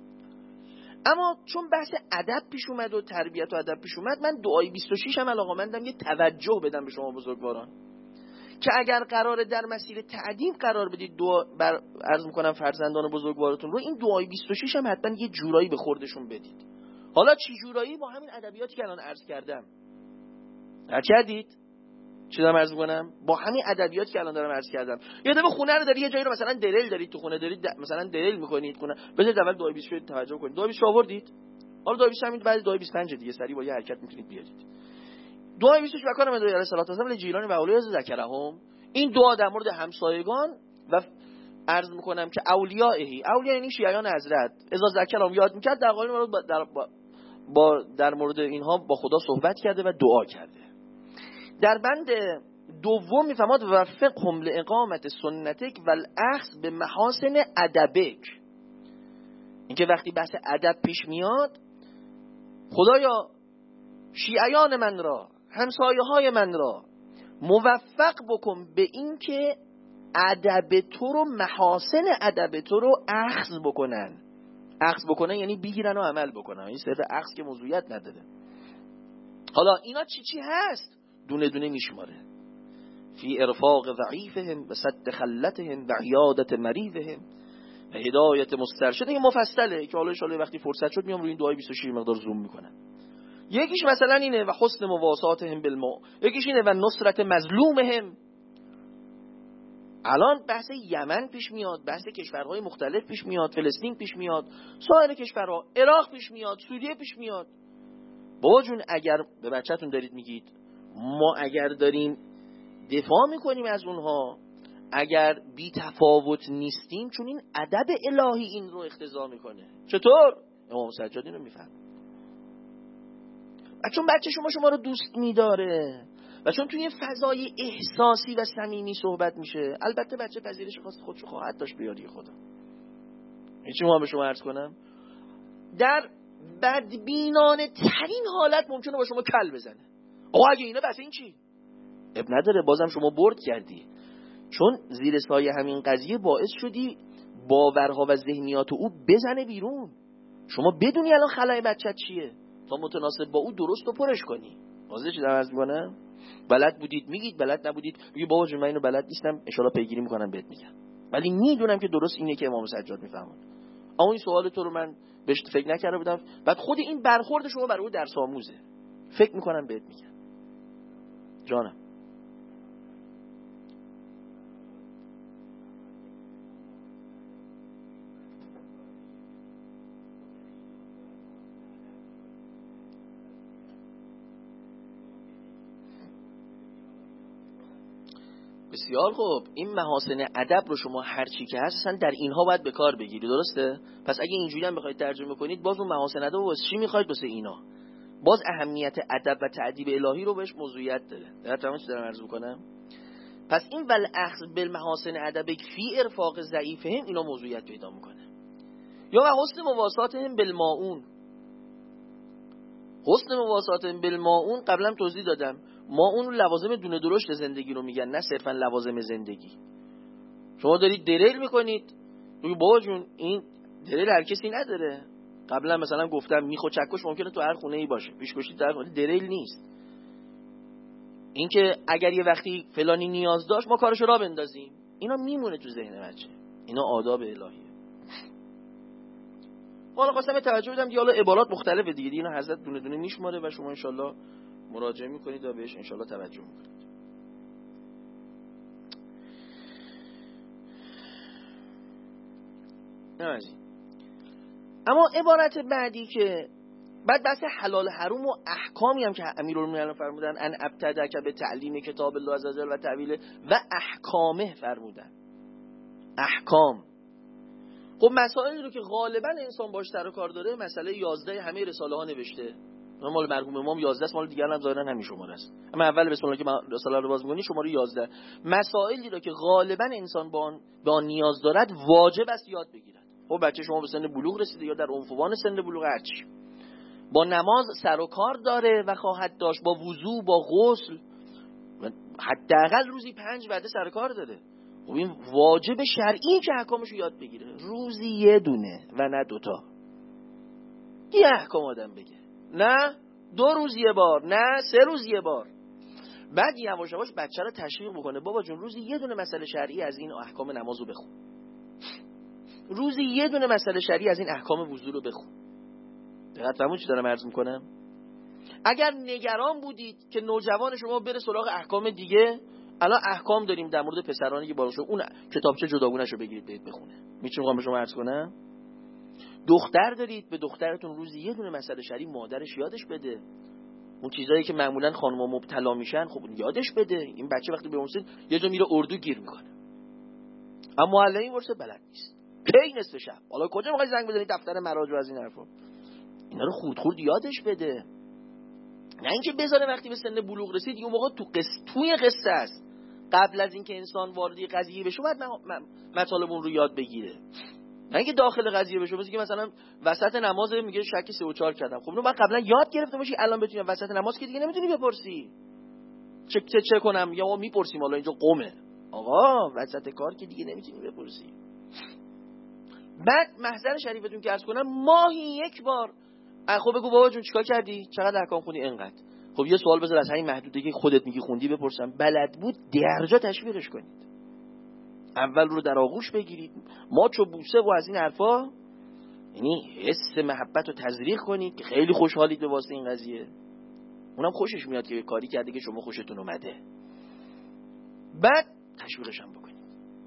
اما چون بحث ادب پیش اومد و تربیت و ادب پیش اومد، من دعای بیست و شش هم علاقه‌مندم یه توجه بدم به شما بزرگواران که اگر قراره در مسیر تعدیم قرار بدید دعا بر عرض میکنم فرزندان بزرگوارتون رو، این دعای بیست و شش هم حتما یه جورایی به خوردشون بدید. حالا چی جورایی؟ با همین ادبیاتی که الان عرض کردم. هر کردید چی دارم عرض میکنم؟ با همین ادبیاتی که الان دارم عرض کردم. یه دفعه خونه رو داری، یه جایی رو مثلا دلیل دارید تو خونه دارید، مثلا دلیل میکنید خونه، بذارید اول دعای بیست و شش توجه کنید. دعای بیست آوردید، حالا دعای بیست همین بعد دعای بیست و پنج دیگه سری با یه حرکت میتونید بیارید. دعای بیست و شش مکان من علیه الصلاه و السلام جیلانی و اولیا ذکرهم، این دعا در مورد همسایگان و عرض میکنم که اولیائه، اولیاء یعنی شیعیان حضرت، اذا ذکرهم یاد میکرد در قالب رو در با در مورد اینها با خدا صحبت کرده و دعا کرده. در بند دوم میفهمد وفقهم لاقامت سنتک والاخذ به محاسن ادبک، اینکه وقتی بحث ادب پیش میاد خدایا شیعیان من را، همسایه های من را موفق بکن به این که ادب تو رو، محاسن ادب تو رو اخذ بکنن. اخذ بکنن یعنی بگیرن و عمل بکنن. این صرف اخذ که موضوعیت نداره. حالا اینا چی چی هست؟ دونه دونه میشماره. فی ارفاق ضعیفهم و صد خلتهم و عیادت مریضهم و هدایت مسترشد. این مفصله که حالا ان شاءالله وقتی فرصت شد میام روی این دعای بیست و شش مقدار زوم میکنم. یکیش مثلا اینه و حسن مواساتهم بالماء، یکیش اینه و نصرت مظلومهم. الان بحث یمن پیش میاد، بحث کشورهای مختلف پیش میاد، فلسطین پیش میاد، سایر کشورها، عراق پیش میاد، سوریه پیش میاد. بابا جون اگر به بچه‌تون دارید میگید ما اگر داریم دفاع میکنیم از اونها، اگر بی تفاوت نیستیم، چون این ادب الهی این رو اقتضا میکنه. چطور؟ امام سجاد اینو میفهم. چون بچه شما شما رو دوست میداره و چون توی فضای احساسی و صمیمی صحبت میشه، البته بچه پذیرش خواست خودشو خواهد داشت بیاری خدا. این چی ما به شما عرض کنم؟ در بدبینانه ترین حالت ممکنه با شما کل بزنه. آقا اگه اینه بس این چی؟ اب نداره، بازم شما برد کردی، چون زیر سایه همین قضیه باعث شدی باورها و ذهنیات او بزنه بیرون. شما بدونی الان خلای بچت چیه تا متناسب با او درست و پرش کنی. واضحه چی دارم عرض می‌کنم؟ بلد بودید میگید، بلد نبودید میگی بابا جون من اینو بلد نیستم، ان شاءالله پیگیری میکنم بهت میگم، ولی میدونم که درست اینه که امام سجاد میفهمن. اما این سوال تو رو من بهش فکر نکرده بودم، بعد خود این برخورد شما برای او درس آموزه، فکر میکنم بهت میگم. جانم بسیار خوب، این محاسن ادب رو شما هر چی که هست اصلا در اینها باید به کار بگیری، درسته؟ پس اگه اینجوری هم بخواید ترجمه کنید، باز اون محاسن ادب واسه چی میخواید؟ واسه اینا باز اهمیت ادب و تأدیب الهی رو بهش موضوعیت داره. در تمام چی دارم عرض می‌کنم؟ پس این ول اخذ بالمحاسن ادب فی ارفاق ضعیفهم اینا موضوعیت پیدا میکنه. یا و حسن مواساتهم بالماعون. حسن مواساتهم بالماعون قبلا توضیح دادم، ما اون لوازم دونه درشت زندگی رو میگن، نه صرفا لوازم زندگی. شما دارید دریل میکنید، میگی بابا جون این دریل هر کسی نداره. قبلا مثلا گفتم میخ و چکش ممکنه تو هر خونه ای باشه، پیشکشی در خونه، دریل نیست. این که اگر یه وقتی فلانی نیاز داشت ما کارشو را بندازیم، اینا میمونه تو ذهن بچه. اینا آداب الهیه. حالا خواستم توجه بدم دیگه، حالا عبارات مختلفه دیگه، اینا حضرت دونه دونه میشماره و شما انشالله مراجعه میکنید و بهش انشالله توجه میکنید. نمازی. اما عبارت بعدی که بعد بحث حلال حروم و احکامی هم که امیرالمومنین فرمودن ان ابتدأ به تعلیم کتاب الله عز وجل و تعویله و احکامه فرمودن. احکام خب مسائلی رو که غالبا انسان باش سر و کار داره، مسئله یازده همه رساله ها نوشته، مال مرحوم امام یازده است، مال دیگران هم ظاهرا همین شماره است. اما اول بسم الله که رساله رو باز می‌کنی شماره یازده، مسائلی رو که غالبا انسان با آن به آن نیاز دارد واجب است یاد بگیرد. خب بچه شما به سن بلوغ رسیده یا در عنفوان سن بلوغ هرچی، با نماز سر و کار داره و خواهد داشت، با وضو، با غسل، حداقل روزی پنج وعده سر و کار داره. خب این واجب شرعی که احکامش رو یاد بگیره، روزی یه دونه و نه دوتا. یه احکام آدم بگه، نه دو روز یه بار، نه سه روز یه بار. بعد یواش یواش بچه رو تشویق بکنه، بابا جون روزی یه دونه مسئله شرعی از این احکام نماز رو بخون، روزی یه دونه مسئله شرعی از این احکام وضو رو بخون. دقت فرمودید چی دارم عرض میکنم؟ اگر نگران بودید که نوجوان شما بره سراغ احکام دیگه، الان احکام داریم در مورد پسرانی که باشه، اون کتابچه جداگونه‌ش رو بگیرید برید بخونه. میتونم به شما عرض کنم؟ دختر دارید، به دخترتون روزی یه دونه مسئله شرعی مادرش یادش بده. اون چیزایی که معمولا خانم‌ها مبتلا میشن خب یادش بده. این بچه وقتی به اون سن یه جا میره اردو گیر میکنه، اما معلمی ورسه بلد نیست، کی نصف شب حالا کجا میخوای زنگ بزنی دفتر مراجع از این حرفا. اینا رو خورد خورد یادش بده، نه اینکه بذاره وقتی به سن بلوغ رسید اون موقع تو قصه توی قصه است. قبل از اینکه انسان وارد قضیه بشه باید مطالب اون رو یاد بگیره، نه اینکه داخل قضیه بشه. مثلا که مثلا وسط نماز میگه شکی سه و چهار کردم، خب اینو بعد قبلا یاد گرفته باشی، الان بتونی وسط نماز که دیگه نمیتونی بپرسی چه چه, چه کنم، یا ما میپرسیم حالا اینجا قومه آقا وسط کار که دیگه نمیتونی بپرسی. بعد محضر شریفتون که عرض کنم ماهی یک بار، خب بگو بابا جون چیکار کردی، چقدر احکام خوندی، اینقدر. خب یه سوال بذار از همین محدوده که خودت میگی خوندی بپرسم، بلد بود درجا تشویقش کنید، اول رو در آغوش بگیرید، ماچ و بوسه و از این حرفا، یعنی حس محبت رو تزریق کنید که خیلی خوشحالید به واسطه این قضیه، اونم خوشش میاد که کاری کرده که شما خوشتون اومده. بعد تشویقش هم بکنید.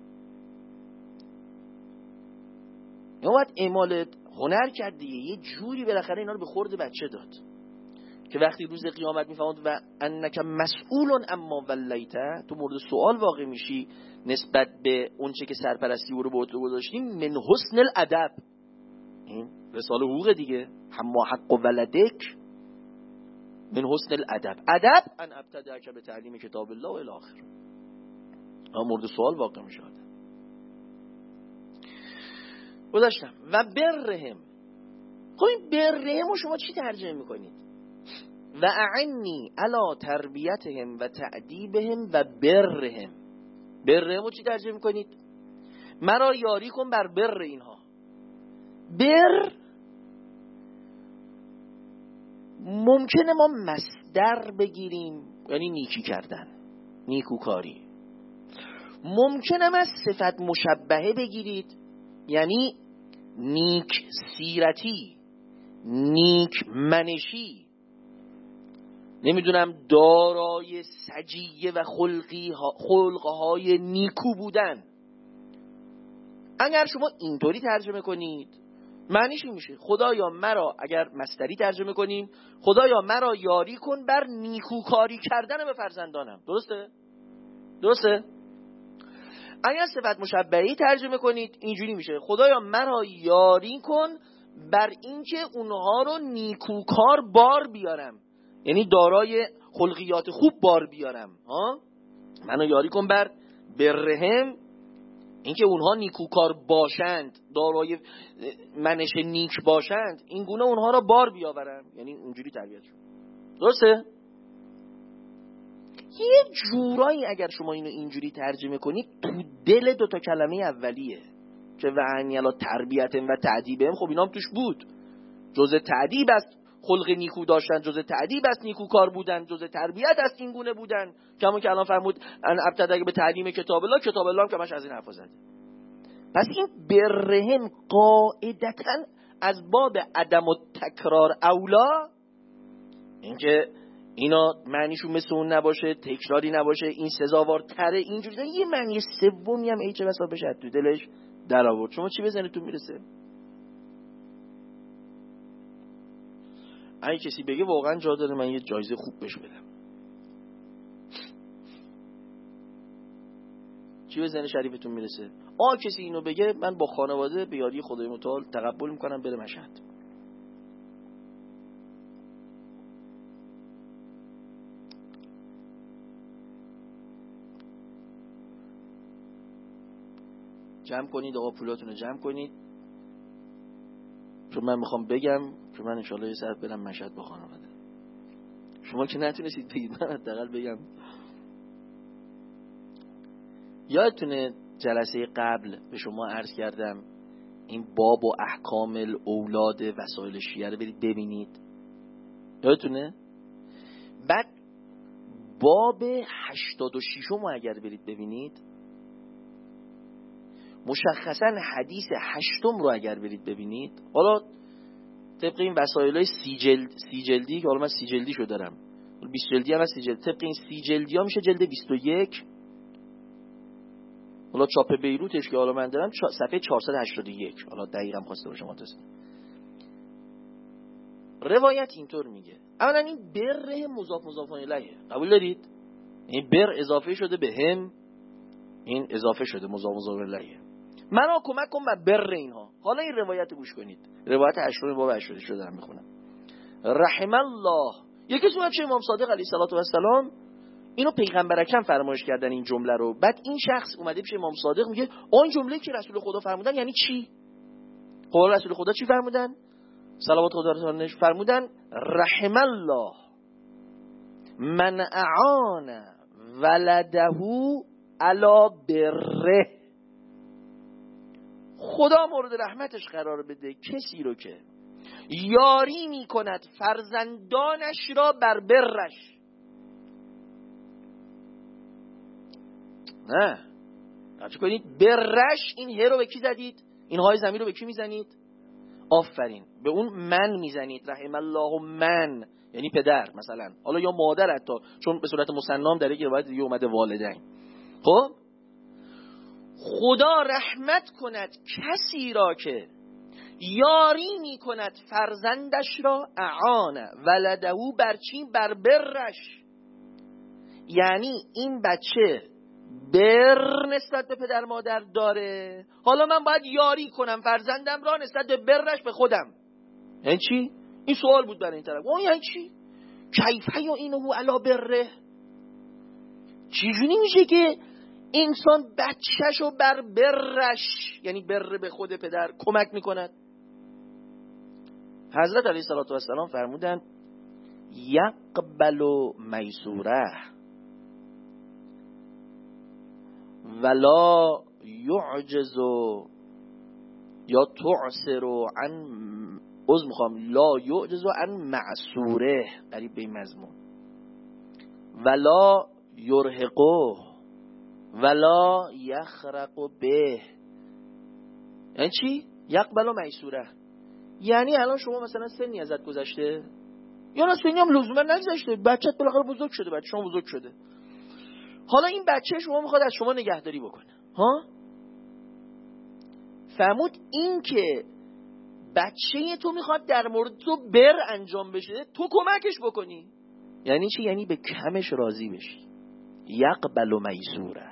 یا باید اعمال هنر کرد دیگه، یه جوری بالاخره اینا رو به خورد بچه داد که وقتی روز قیامت میفهمد و انک مسئول اما ولیته، تو مورد سوال واقع میشی نسبت به اون چه که سرپرستی رو برد رو گذاشتیم. من حسن الادب، این رساله حقوق دیگه، هم حق و ولدک، من حسن الادب ادب ان ابتدأک به تعلیم کتاب الله و الی آخر. اما مورد سوال واقع میشه آدم. گذاشتم و برهم. خب این برهم رو شما چی ترجمه میکنید؟ و اعنی علی تربیتهم و تعدیبهم و برهم. برهم رو چی ترجمه میکنید؟ مرا یاری کن بر بر اینها. بر ممکنه ما مصدر بگیریم یعنی نیکی کردن، نیکوکاری. ممکنه هم از صفت مشبهه بگیرید یعنی نیک سیرتی، نیک منشی، نمیدونم دارای سجیه و خلقی خلقهای نیکو بودن. اگر شما اینطوری ترجمه کنید معنیش این میشه خدایا مرا، اگر مصدری ترجمه کنیم خدایا مرا یاری کن بر نیکوکاری کردن به فرزندانم. درسته؟ درسته؟ اگر صفت مشبهی ترجمه کنید اینجوری میشه خدایا مرا یاری کن بر اینکه اونها رو نیکوکار بار بیارم، یعنی دارای خلقیات خوب بار بیارم. ها؟ منو یاری کن بر برهم، اینکه اونها نیکوکار باشند، دارای منش نیک باشند، این گونه اونها را بار بیاورم، یعنی اونجوری تربیت شد. درسته؟ یه جورایی اگر شما اینو اینجوری ترجمه کنید تو دل دوتا کلمه اولیه که وعنی علی تربیتهم و تعدیبهم، خب اینا هم توش بود. جزء تعدیب است خلق نیکو داشتن، جزء تعدیب است نیکوکار بودن، جزء تربیت است این گونه بودن، کما که الان فرمود ان ابتدأ به تعلیم کتاب الله، کتاب الله هم که ماش از این حرفا زده. پس این برهم قاعدتاً از باب عدم التکرار اولا، اینکه اینا معنیشون مثل اون نباشه، تکراری نباشه، این سزاوارتره، اینجوری یه معنی سومی هم ای چه بسا بشه تو دلش در آورد. شما چی بزنید تو میرسه؟ اگه کسی بگه واقعا جا داره من یه جایزه خوب بهش بدم، چی بزنه شریفتون میرسه؟ آ کسی اینو بگه من با خانواده به یاری خدای متعال تقبل میکنم بره مشهد. جمع کنید آقا، پولاتون رو جمع کنید، چون من میخوام بگم که من انشالله یه سر برم مشهد با خانواده. شما که نتونستید بگید من حداقل بگم. یادتونه جلسه قبل به شما عرض کردم این باب و احکام الاولاد وسایل شیعه رو برید ببینید؟ یادتونه؟ بعد باب هشتاد و شش رو اگر برید ببینید، مشخصا حدیث هشتم رو اگر برید ببینید، حالا طبق این وسایل‌های سی جلد سی جلدی که حالا من سی جلدیشو دارم، بیست جلدی هم از سی جلد، طبق این سی جلدی ها میشه جلد بیست و یک. حالا چاپ بیروتش که حالا من دارم صفحه چهارصد و هشتاد و یک، حالا دقیقاً خواسته باشه متصل. روایت اینطور میگه، اولا این بر مضاف مضاف الیه، قبول دارید؟ این بر اضافه شده به هم، این اضافه شده مضاف مضاف الیه. منو کمک کن و بر اینها. حالا این روایت گوش کنید، روایت هشتم باب هشتاد شده دارم میخونم. رحم الله، یکی سوال چه امام صادق علیه السلام اینو پیغمبر اکرم فرمایش کردن این جمله رو. بعد این شخص اومده پیش امام صادق میگه اون جمله که رسول خدا فرمودن یعنی چی؟ خب رسول خدا چی فرمودن؟ صلوات خدا رسولش فرمودن رحم الله من اعان ولده علی بره. خدا مورد رحمتش قرار بده کسی رو که یاری میکند فرزندانش را بر برش. نه چه کنید برش، این ه رو به کی زدید؟ این های زمین رو به کی میزنید؟ آفرین، به اون من میزنید. رحم الله من یعنی پدر مثلا، حالا یا مادر حتی، چون به صورت مثنی در یک روایت دیگه اومده والدین. خب خدا رحمت کند کسی را که یاری می کند فرزندش را اعان ولده بر چی؟ بر برش. یعنی این بچه بر نسبت به پدر مادر داره، حالا من باید یاری کنم فرزندم را نسبت به برش به خودم. یعنی چی؟ این سوال بود برای این طرف. اون یعنی چی؟ کیف یعینه علی بره، چجوری میشه که انسان بچهشو بر برش، یعنی بر به خود پدر، کمک میکند؟ حضرت علیه السلام فرمودن یقبل میسوره ولا یعجز یا تعسر عن از میخوام لا یعجز عن معسوره، قریب به این مضمون، ولا یرهقه ولا یخرق به. یعنی چی؟ یقبل میسوره یعنی الان شما مثلا سنی ازت گذشته، یا نه سنی هم لزوما نگذشته، بچت بالاخره بزرگ شده، بچه شما بزرگ شده، حالا این بچه شما میخواد از شما نگهداری بکنه ها؟ فرمود این که بچه تو میخواد در مورد تو بر انجام بشه، تو کمکش بکنی. یعنی چی؟ یعنی به کمش راضی بشی. یقبل میسوره،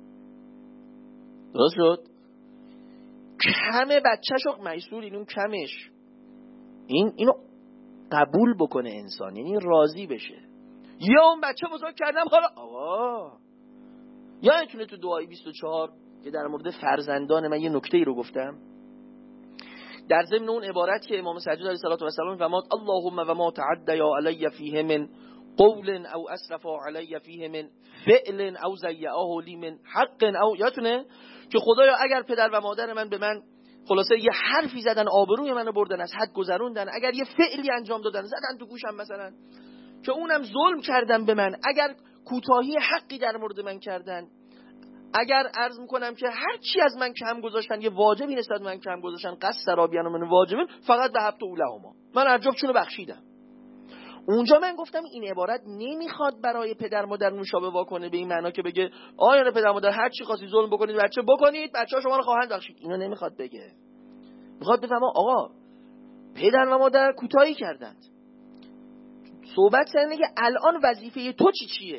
درست شد؟ کم بچه شو میسور، اینون کمش، این اینو قبول بکنه انسان، یعنی راضی بشه. یا اون بچه بزرگ کردم حالا آقا، یا اینتونه تو دعای بیست و چهار که در مورد فرزندان من یه نکته ای رو گفتم، در ضمن اون عبارت که امام سجاد علیه السلام فرمود اللهم و ما تعدی علی فیه من قول او اسرف علی فیه من فعل او ضیعه لی من حق، او یادتونه که خدایا اگر پدر و مادر من به من خلاصه یه حرفی زدن، آبروی منو بردن، از حد گذروندن، اگر یه فعلی انجام دادن، زدن تو گوشم مثلا که اونم ظلم کردن به من، اگر کوتاهی حقی در مورد من کردن، اگر عرض میکنم که هر چی از من کم گذاشتن، یه واجبی نسبت من کم گذاشتن، قصد رابیان من واجبه فقط به حبت اولهما، من هر جفتشون رو بخشیدم. اونجا من گفتم این عبارت نمیخواد برای پدر مادر نوشابه واکنه به این معنا که بگه آیا پدر مادر هر چی خواستید ظلم بکنید بچه بکنید، بچه‌ها شما رو خواهند بخشید. اینو نمیخواد بگه، میخواد بفهمه آقا پدر و مادر کوتاهی کردند، صحبت سرنه که الان وظیفه تو چی چیه.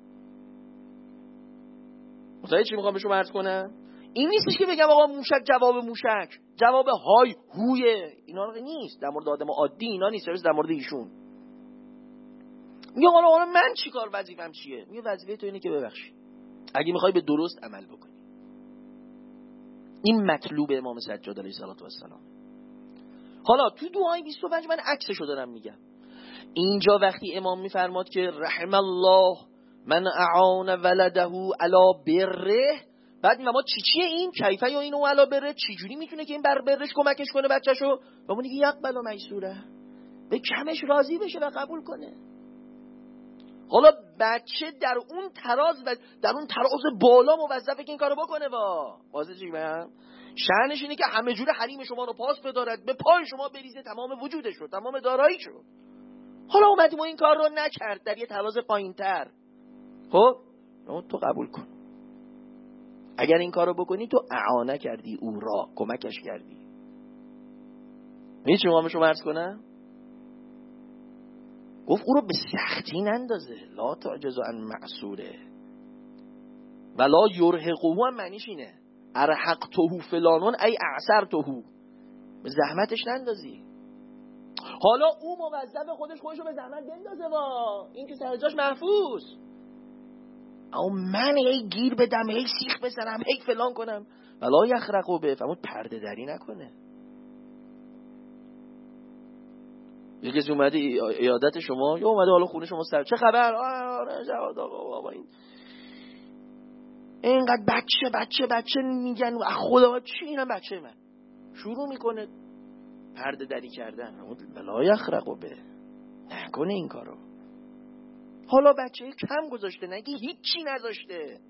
متوجه چی میخوام به شما عرض کنم؟ این نیستش که بگم آقا موشک جواب موشک، جواب های هویه، اینا نیست، در مورد آدم عادی اینا نیست، در مورد ایشون میگه حالا حالا من چیکار، وظیفه‌م چیه؟ میگه وظیفه تو اینه که ببخشی اگه میخوای به درست عمل بکنی. این مطلوب امام سجاد علیه السلام. حالا تو دعای بیست و پنج من عکسشو دارم میگم. اینجا وقتی امام میفرماد که رحم الله من اعان ولده علی بره، بعد میگم چی چیه این؟ کیفه یا اینو علی بره، چی جوری میتونه که این بر برش کمکش کنه بچه‌شو؟ و اون میگه یقبل میسوره، به کمش راضی بشه و قبول کنه. حالا بچه در اون تراز و در اون تراز بالا موظفه که این کارو بکنه. با واضحه چی میگم؟ شأنش اینه که همه جوره حریم شما رو پاس بدارد، به پای شما بریزه تمام وجودش رو، تمام داراییش رو. حالا اومدیم و این کار رو نکرد در یه تراز پایین‌تر، خب تو قبول کن. اگر این کار رو بکنی تو اعانه کردی، او را کمکش کردی. میشه شما شما عرض کنم؟ گفت او رو به سختی نندازه، لا تعجز عن معسوره ولا یرهقه، هم معنیش اینه ارهقته فلانون ای اعسرته، به زحمتش نندازی. حالا او موظف خودش خودش رو به زحمت بندازه، با این که سر جاش محفوظ، اما من هی گیر بدم، هی سیخ بزنم، هی فلان کنم، ولا یخرقه به، فرمود پرده دری نکنه. یه کسی اومده عیادت شما، یا اومده حالا خونه شما سر چه خبر؟ آره جواد آقا بابا این اینقدر بچه بچه بچه میگن خدا چی، اینم بچه من، شروع میکنه پرده دری کردن. ولا یخرقه به، نکنه این کارو. حالا بچه کم گذاشته، نگی هیچی نذاشته.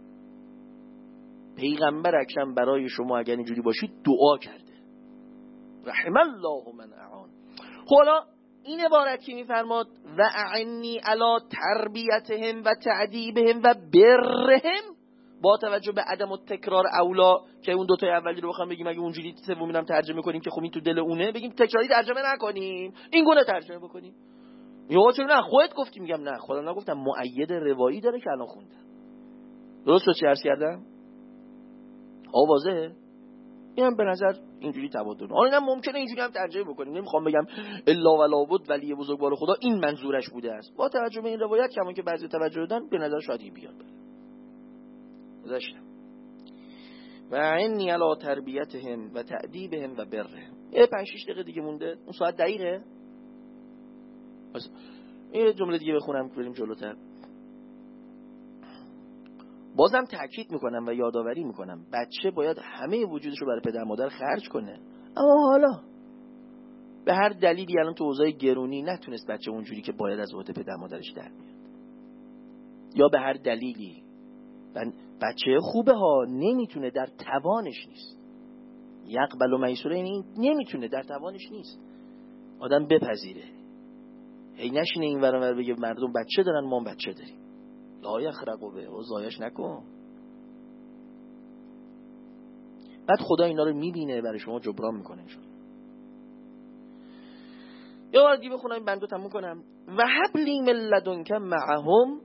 پیغمبر اکرم برای شما اگر اینجوری باشید دعا کرده رحم الله من اعان. حالا این عبارت که میفرماد و اعنی علی تربیتهم و تعدیبهم و برهم، با توجه به عدم التکرار اولا که اون دوتای اولی رو بخوام بگیم، اگه اونجوری سومیدم ترجمه کنیم که خب این تو دل اونه، بگیم تکراری ترجمه نکنیم، این گونه ترجمه بکنیم. یا چون نه خودت گفتی، میگم نه خدا نگفتم، مؤید روایی داره که الان خوندم. درست رو چی عرض کردم؟ آوازه اینم به نظر اینجوری تبادل. حالا اینم ممکنه اینجوری هم ترجمه بکنیم، نمیخوام بگم الا ولا بود ولی بزرگوار خدا این منظورش بوده است. با توجه به این روایت کما که بعضی توجه دادن به نظر شاید بیاد. گذاشتم و عنی علی تربیتهم و تأدیبهم و برهم. یه پنج شش دقیقه دیگه مونده، اون ساعت دقیقه. یه جمله دیگه بخونم که بریم جلوتر. بازم تأکید میکنم و یادآوری میکنم بچه باید همه وجودش رو برای پدر مادر خرج کنه، اما حالا به هر دلیلی الان تو اوضاع گرونی نتونست بچه اونجوری که باید از عهده پدر مادرش در میاد، یا به هر دلیلی بچه خوبه ها نمیتونه، در توانش نیست. یقبل و میسوره این نمیتونه، در توانش نیست. آدم بپذیره، هی نشینه این ور اون ور بگه مردم بچه دارن ما بچه داریم. لا یخرقو به او زایش نکن. بعد خدا اینا رو میبینه برای شما جبران میکنه انشاءالله. یه بار دیگه بخونم این بندو تموم کنم. و حبلی من لدنک معهم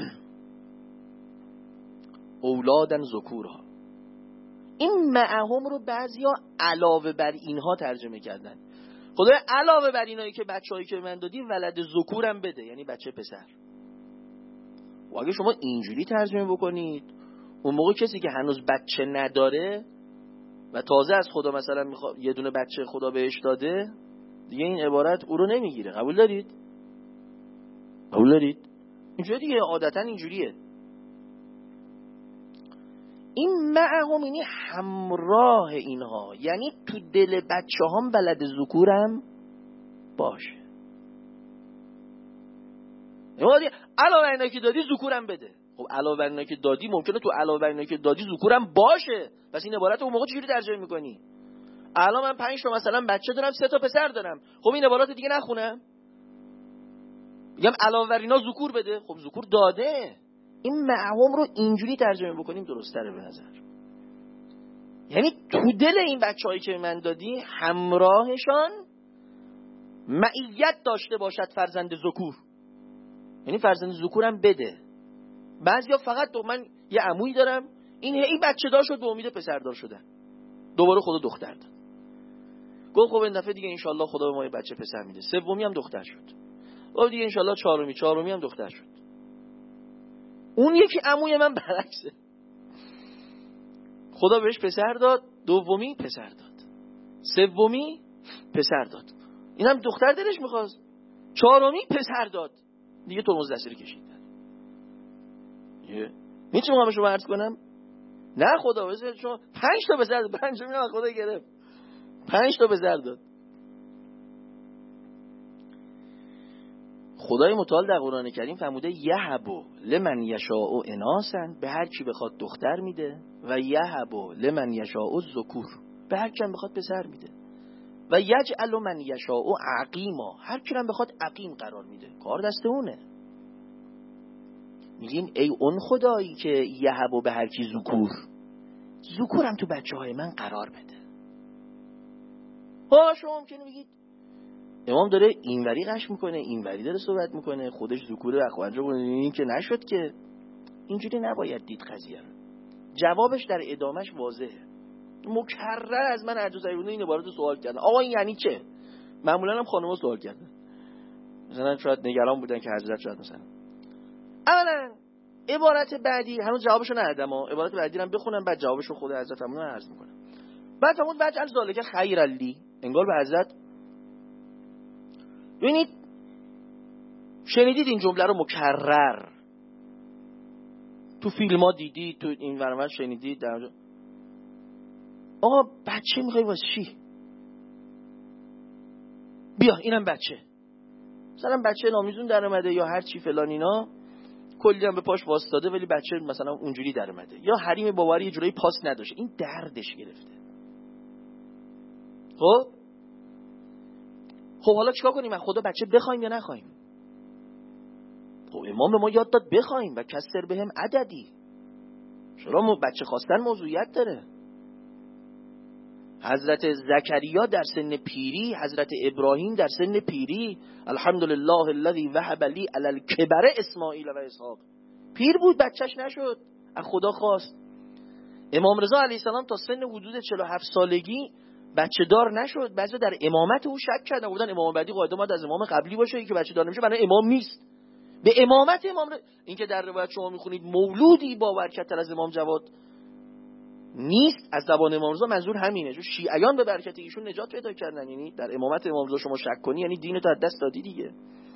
اولادن ذکورها. این معهم رو بعضیا علاوه بر اینها ترجمه کردن. خدا علاوه بر اینایی که بچه‌هایی که من دادی ولد ذکورم بده، یعنی بچه پسر. و اگه شما اینجوری ترجمه بکنید، اون موقع کسی که هنوز بچه نداره و تازه از خدا مثلا میخواد یه دونه بچه خدا بهش داده، دیگه این عبارت او رو نمیگیره. قبول دارید؟ قبول دارید؟ اینجوری دیگه عادتا اینجوریه. این معهم یعنی همراه اینها، یعنی تو دل بچه هم بلد ذکورم باشه. علاوه بر اینا که دادی ذکورم بده. خب علاوه بر اینا که دادی ممکنه تو علاوه بر اینا که دادی ذکورم باشه، پس این عبارت اون موقع چجوری ترجمه میکنی؟ الان من پنج تا مثلا بچه دارم، سه تا پسر دارم، خب این عبارات دیگه نخونم؟ میگم علاوه بر اینا ذکور بده، خب ذکور داده. این معهم رو اینجوری ترجمه بکنیم درست تره به نظر. یعنی تو دل این بچه‌هایی که من دادی همراهشان معیت داشته باشد فرزند ذکور، یعنی فرزند ذکورم بده. بعضیا فقط دو من یه عمویی دارم، این این بچه دار شد به امید پسر دار شدن، دوباره خدا دختر داد. گفت خب این دفعه دیگه انشالله خدا به ما یه بچه پسر میده. سومی هم دختر شد. گفت دیگه انشالله چهارمی چهارمی هم دختر شد. اون یکی عموی من برعکسه، خدا بهش پسر داد، دومی پسر داد، سومی پسر داد، اینم دختر دلش میخواست، چهارمی پسر داد، دیگه ترمز دستی رو کشید. میتونم همه شما عرض کنم؟ نه خدا بزرگ شما پنج تا پسر داد، پنجمی هم خدا گرفت، پنج تا پسر داد. خدای متعال در قرآن کریم فرموده یهبو لمن یشاء اناسا، به هر کی بخواد دختر میده، و یهبو لمن یشاء ذکور، به هر کی هم بخواد پسر میده، و یجعل من یشاء عقیما، هر کی هم بخواد عقیم قرار میده، کار دست اونه. میگیم ای اون خدایی که یهبو به هر کی ذکور، ذکورم تو بچه‌های من قرار بده. ها شما ممکنه بگید امام داره اینوری قش میکنه اینوری داره صحبت میکنه، خودش ذکور اخوانجا بود، این که نشد که. اینجوری نباید دید قضیه رو. جوابش در ادامش واضحه. مکرر از من هر دو سایبونه این عبارت رو سوال کردن، آقا این یعنی چه؟ معمولا هم خانم‌ها سوال کردن، مثلا شاید نگران بودن که حضرت شاید مثلا. اولا عبارت بعدی هنوز جوابشو ندادم، عبارت بعدی رو بخونم بعد جوابشو خود حضرت همون عرض میکنم. بعد همون بعد از ذالک خیر لی، انگار به حضرت ببینید شنیدید این جمله رو مکرر تو فیلم ها دیدید، تو این ورمت شنیدید در... آقا بچه میخوای واسه چی؟ بیا اینم بچه، مثلا بچه نامیزون در اومده یا هر چی فلان اینا، کلی هم به پاش واسطاده ولی بچه مثلا اونجوری در اومده، یا حریم باوری یه جوری پاس نداشته، این دردش گرفته. خب خب حالا چیکار کنیم؟ از خدا بچه بخوایم یا نخوایم؟ خب امام به ما یاد داد بخوایم و کسر بهم عددی. چرا بچه خواستن موضوعیت داره؟ حضرت زکریا در سن پیری، حضرت ابراهیم در سن پیری، الحمدلله الذی وهب لی علی الکبر اسماعیل و اسحاق، پیر بود بچهش نشد، از خدا خواست. امام رضا علیه السلام تا سن حدود چهل و هفت سالگی بچه دار نشد. بعضی در امامت او شک کردن، گفتن امام بعدی قاعده اومد از امام قبلی باشه که بچه دار نمیشه برای امام نیست. به امامت امام ر... این که در روایت شما میخونید مولودی با برکت‌تر از امام جواد نیست، از زبان امام رضا منظور همینه، چون شیعیان به برکت ایشون نجات پیدا کردن. یعنی در امامت امام رضا شما شک کنی یعنی دین تو از دست دادی دیگه.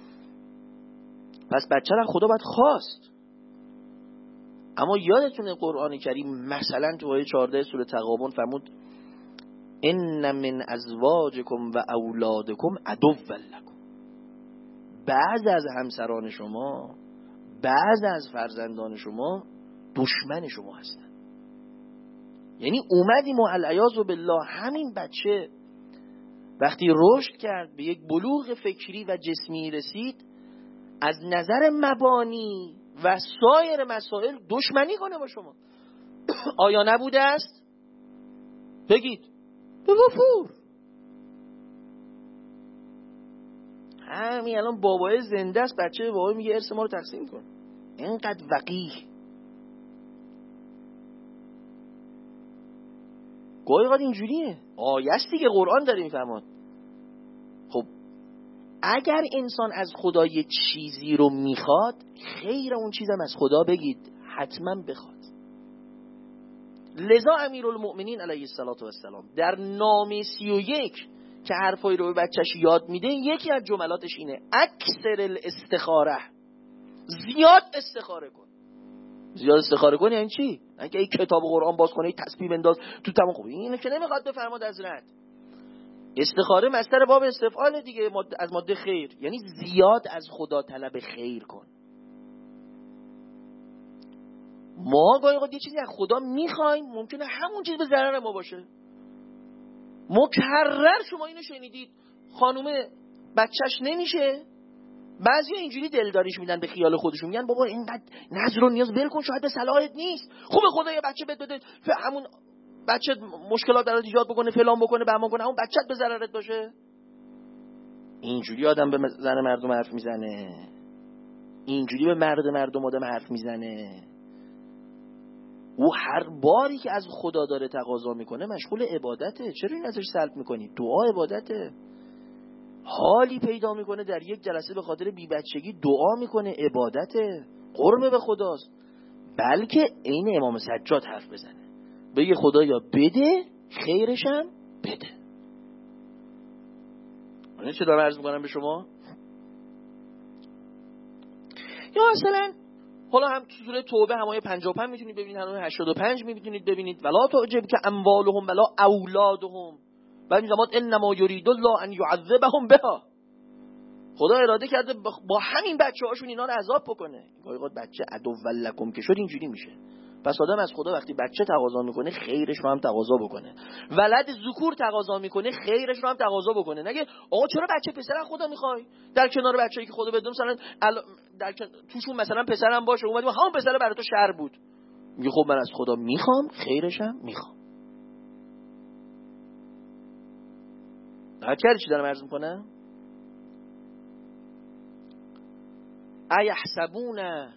پس بچه را خدا باید خواست. اما یادتونه قرآن کریم مثلا تو آیه چهارده سوره تغابن فرمود ان من ازواجکم و اولادکم عدو لکم، بعض از همسران شما، بعض از فرزندان شما دشمن شما هستن. یعنی اومدیم و العیاذ بالله همین بچه وقتی رشد کرد به یک بلوغ فکری و جسمی رسید، از نظر مبانی و سایر مسائل دشمنی کنه با شما. آیا نبوده است؟ بگید به وفور. همین الان بابای زنده است، بچه به بابای میگه ارث ما رو تقسیم کن. اینقدر وقیح. گاهی اوقات اینجوریه. آیه است دیگه، قرآن داره میفرماد. خب اگر انسان از خدا یه چیزی رو میخواد، خیر اون چیزم از خدا بگید، حتما بخواد. لذا امیرالمؤمنین علیه السلام در نامه سی و یک که حرفایی رو به بچهش یاد میده، یکی از جملاتش اینه اکثر الاستخاره، زیاد استخاره کن. زیاد استخاره کن یعنی چی؟ اگه این کتاب قرآن باز کنه، تسبیح بنداز تو تمام. خوب اینو که نمیخواد بفرماد حضرت. استخاره مصدر باب استفعال دیگه، از ماده خیر، یعنی زیاد از خدا طلب خیر کن. ما گاهی اوقات یه چیزی از خدا میخوایم، ممکنه همون چیز به ضرر ما باشه. مکرر شما اینو شنیدید، خانومه بچهش نمیشه، بعضی اینجوری دلداریش میدن به خیال خودشون، میگن بابا اینقدر نظر و نیاز ول کن، شاید به صلاحت نیست، خوبه خدا یه بچه بد بده همون بچه مشکلات درات ایجاد بکنه، فلان بکنه، بهمان کنه، همون بچت به ضررت باشه. اینجوری آدم به زن مردم حرف میزنه، اینجوری به مرد مردم آدم حرف میزنه. او هر باری که از خدا داره تقاضا میکنه مشغول عبادته. چرا این ازش سلب میکنی؟ دعا عبادته. حالی پیدا میکنه در یک جلسه به خاطر بی بچگی دعا میکنه، عبادته، قرب به خداست. بلکه این امام سجاد حرف بزنه، بگه خدایا بده، خیرشم بده. من چه دارم عرض میکنم به شما؟ یا مثلا حالا هم تو سوره توبه همایه پنجاه و پنج میتونید ببینید، همایه هشتاد و پنج میتونید ببینید، ولا تعجب که اموالهم ولا اولادهم بعد این زمان انما یرید الله ان یعذبهم بها. خدا اراده کرده با همین بچه هاشون اینا رو عذاب بکنه. گاهی اوقات بچه عدو لکم که شد اینجوری میشه. پس آدم از خدا وقتی بچه تقاضا میکنه خیرش رو هم تقاضا بکنه. ولد ذکور تقاضا میکنه خیرش رو هم تقاضا بکنه. نگه آقا چرا بچه پسر خدا میخوای؟ در کنار بچه‌ای که خدا بده مثلا ال... در کن... توشون مثلا پسرم باشه، اومدیم همون پسر برای تو شر بود. میگه خب من از خدا میخوام، خیرش هم میخوام. هر چی دارم عرض میکنم؟ ایحسبون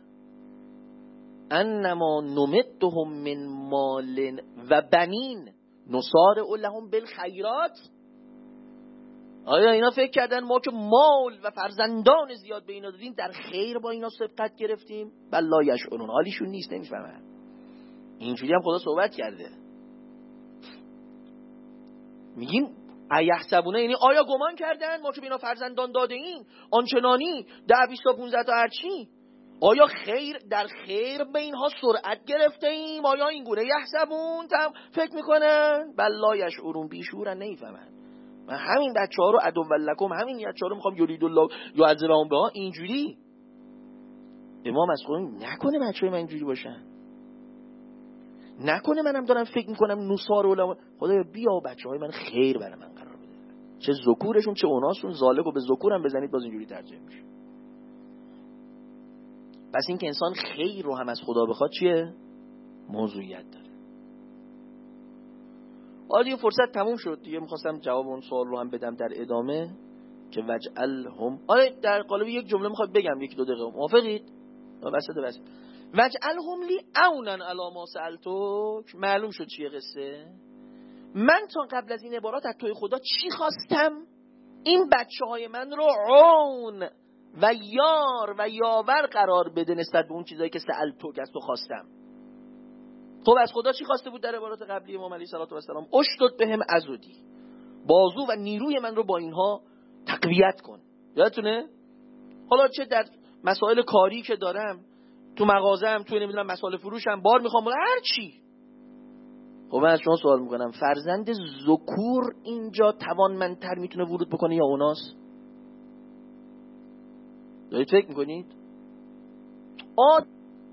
انما نمدهم من مال و بنین نصارع لهم بالخیرات. آیا اینا فکر کردن ما که مال و فرزندان زیاد به اینا دادیم در خیر با اینا سبقت گرفتیم؟ بل لا یشعرون، حالیشون نیست، نمیفهمن. اینجوری هم خدا صحبت کرده. میگیم ایحسبونه، یعنی آیا گمان کردن ما که به اینا فرزندان داده ایم آنچنانی ده بیست تا پونزده تا هرچی، آیا خیر در خیر به اینها سرعت گرفته ایم؟ آیا این گونه یحسبون فکر میکنن؟ بل لا یشعرون، بیشورن، نمیفهمن. من همین بچه‌ها رو عدو لکم، همین بچه‌ها رو میخوام یرید الله یعذبهم بها، اینجوری امام از خودم نکنه بچه‌های من اینجوری باشن، نکنه منم دارم فکر میکنم نصار علما. خدایا بیا بچه‌های من خیر برای من قرار بده، چه ذکورشون چه اوناسون، زالک رو به ذکورم بزنید باز اینجوری ترجمه میشه. پس این که انسان خیر رو هم از خدا بخواد چیه؟ موضوعیت داره. حالا دیگه فرصت تموم شد دیگه، میخواستم جواب اون سوال رو هم بدم در ادامه که وجعلهم. آره در قالب یک جمله میخواد بگم، یک دو دقیقه موافقید؟ وسط وسط وجعلهم لی عونا علی ما سألتک. معلوم شد چیه قصه؟ من تا قبل از این عبارات از توی خدا چی خواستم؟ این بچه های من رو عون و یار و یاور قرار بده نسبت به اون چیزایی که سألتک از تو خواستم. خب از خدا چی خواسته بود در عبارات قبلی امام علیه السلام؟ اشدد بهم عضدی، بازو و نیروی من رو با اینها تقویت کن. یادتونه؟ حالا چه در مسائل کاری که دارم، تو مغازم، تو نمیدونم مسائل فروشم، بار میخوام، هر چی. خب من از شما سوال میکنم، فرزند ذکور اینجا توانمندتر میتونه ورود بکنه یا اوناست؟ دارید فکر میکنید؟ عاد...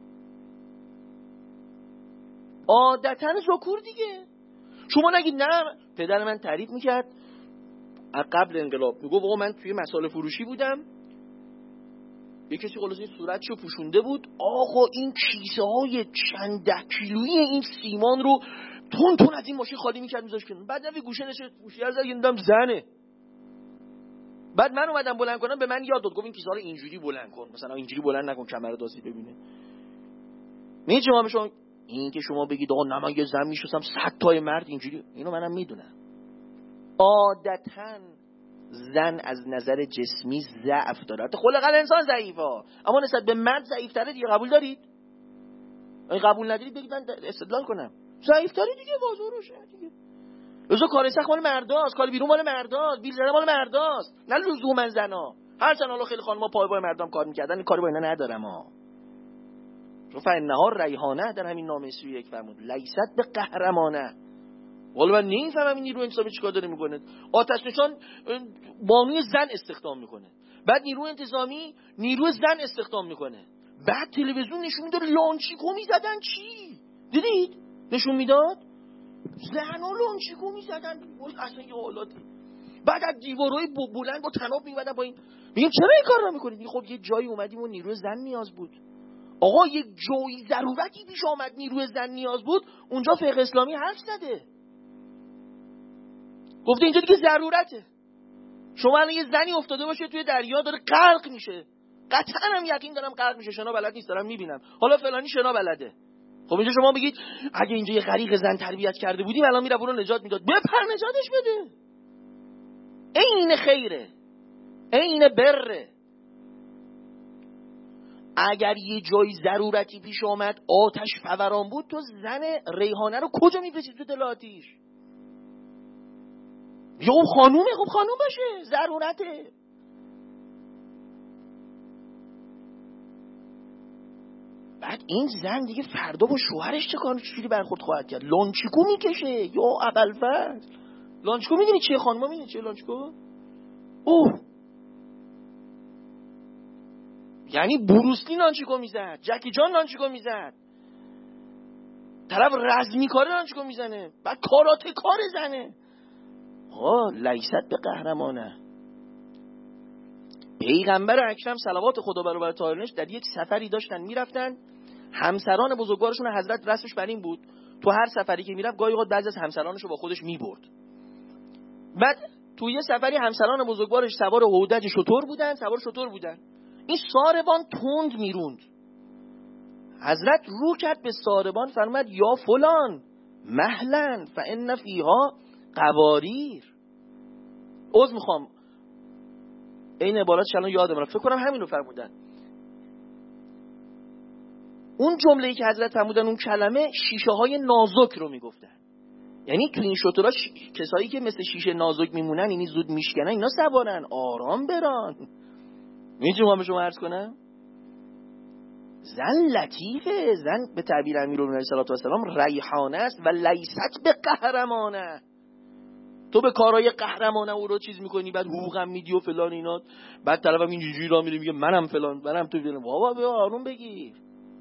عادتا ذکور دیگه. شما نگید نه پدر من تعریف میکرد قبل انقلاب، میگو بابا من توی مسائل فروشی بودم، یه کسی خلاص این صورتشو پوشونده بود، آقا این کیسه های چند ده کیلویی این سیمان رو تون تون از این ماشین خالی میکرد میذاشت کنن. بعد نوی گوشه نشه گوشی از دیدم زنه. بعد من اومدم بلند کنم، به من یاد داد، گفت این کیسه رو اینجوری بلند کن، مثلا اینجوری بلند نکن کمر دازی ببینه. میگه شما شما این که شما بگید آقا نه من یه زن میشستم صد تای مرد اینجوری، اینو منم میدونم. عادتاً زن از نظر جسمی ضعف داره، خلق الانسان ضعیفه، اما نسبت به مرد ضعیف‌تره دیگه. قبول دارید؟ اگه قبول ندارید بگید من استدلال کنم. ضعیف‌تره دیگه، واضح روشه دیگه. لزوم کار سخت مال مرداست، کار بیرون مال مرداست، بیل زدن مال مرداست، نه لزوما زنا. هر زن حالا خیلی خانم‌ها پای پای مردم کار می‌کردن، این کاری با اینا ندارم ها. چون فإنها ریحانه در همین نامه سی و یک فرمود لیست به قهرمانه. والا من نمی‌فهمم این نیروی انتظامی چیکار داره میکنه. آتش نشان بانوی زن استخدام میکنه، بعد نیروی انتظامی نیروی زن استخدام میکنه، بعد تلویزیون نشون میده لانچیکو میزدن. چی دیدید نشون میداد؟ زنا لانچیکو میزدن اصلا یه حالاتی. بعد از دیوارای بلند با طناب میومدن با این. میگم چرا این کار رو میکنید؟ خب یه جایی اومدیم و نیروی زن نیاز بود. آقا یک جایی ضرورتی پیش آمد نیروی زن نیاز بود، اونجا فقه اسلامی حرف زده، گفته اینجا دیگه ضرورته. شما الان یه زنی افتاده باشه توی دریا داره غرق میشه، قطعا هم یقین دارم غرق میشه، شنا بلد نیست، دارم میبینم، حالا فلانی شنا بلده. خب اینجا شما بگید اگه اینجا یه غریق زن تربیت کرده بودیم الان میره اونو نجات میداد، بپر نجاتش بده. این خیره، این بره. اگر یه جای ضرورتی پیش آمد آتش فوران بود، تو زن ریحانه رو کجا میفرستی تو دل آتیش؟ یا اون خانومه، خب خانوم باشه، ضرورته. بعد این زن دیگه فردا با شوهرش چه کار چجوری برخورد خواهد کرد؟ لانچیکو میکشه یا ابوالفضل. لانچیکو میدونی چیه خانوما؟ میدونی چیه لانچیکو؟ اوه یعنی بروسلی لانچیکو میزد، جکی جان لانچیکو میزد، طرف رزمی کاره لانچیکو میزنه، بعد کاراته کار زنه. آه لیست به قهرمانه. پیغمبر اکرم صلوات خدا بر او طاهرینش در یک سفری داشتن میرفتن، همسران بزرگوارشون حضرت رسمش بر این بود تو هر سفری که میرفت گاهی اوقات بعضی از همسرانشو با خودش میبرد. بعد تو یه سفری همسران بزرگوارش سوار هودج شتر بودن، سوار شتر بودن، این ساربان تند میروند. حضرت رو کرد به ساربان فرمود یا فلان مهلا فان فیها قواریر. عذر میخوام این عباراتش الان یادم رفت، فکر کنم همین رو فرمودن. اون جمله‌ای که حضرت فرمودن اون کلمه شیشه های نازک رو میگفتن، یعنی تو این شترها ش... کسایی که مثل شیشه نازک میمونن، یعنی زود میشکنن، اینا سوارن، آرام بران. میتونم به شما عرض کنم زن لطیفه، زن به تعبیر امیرالمومنین علیه السلام ریحانه است و لیست به قهرمانه. تو به کارهای قهرمانه او رو چیز میکنی، بعد حقوقم میدی و فلان اینا، بعد طرفم اینجوری را میره میگه منم فلان منم تو فلان. بابا بیا آروم بگیر.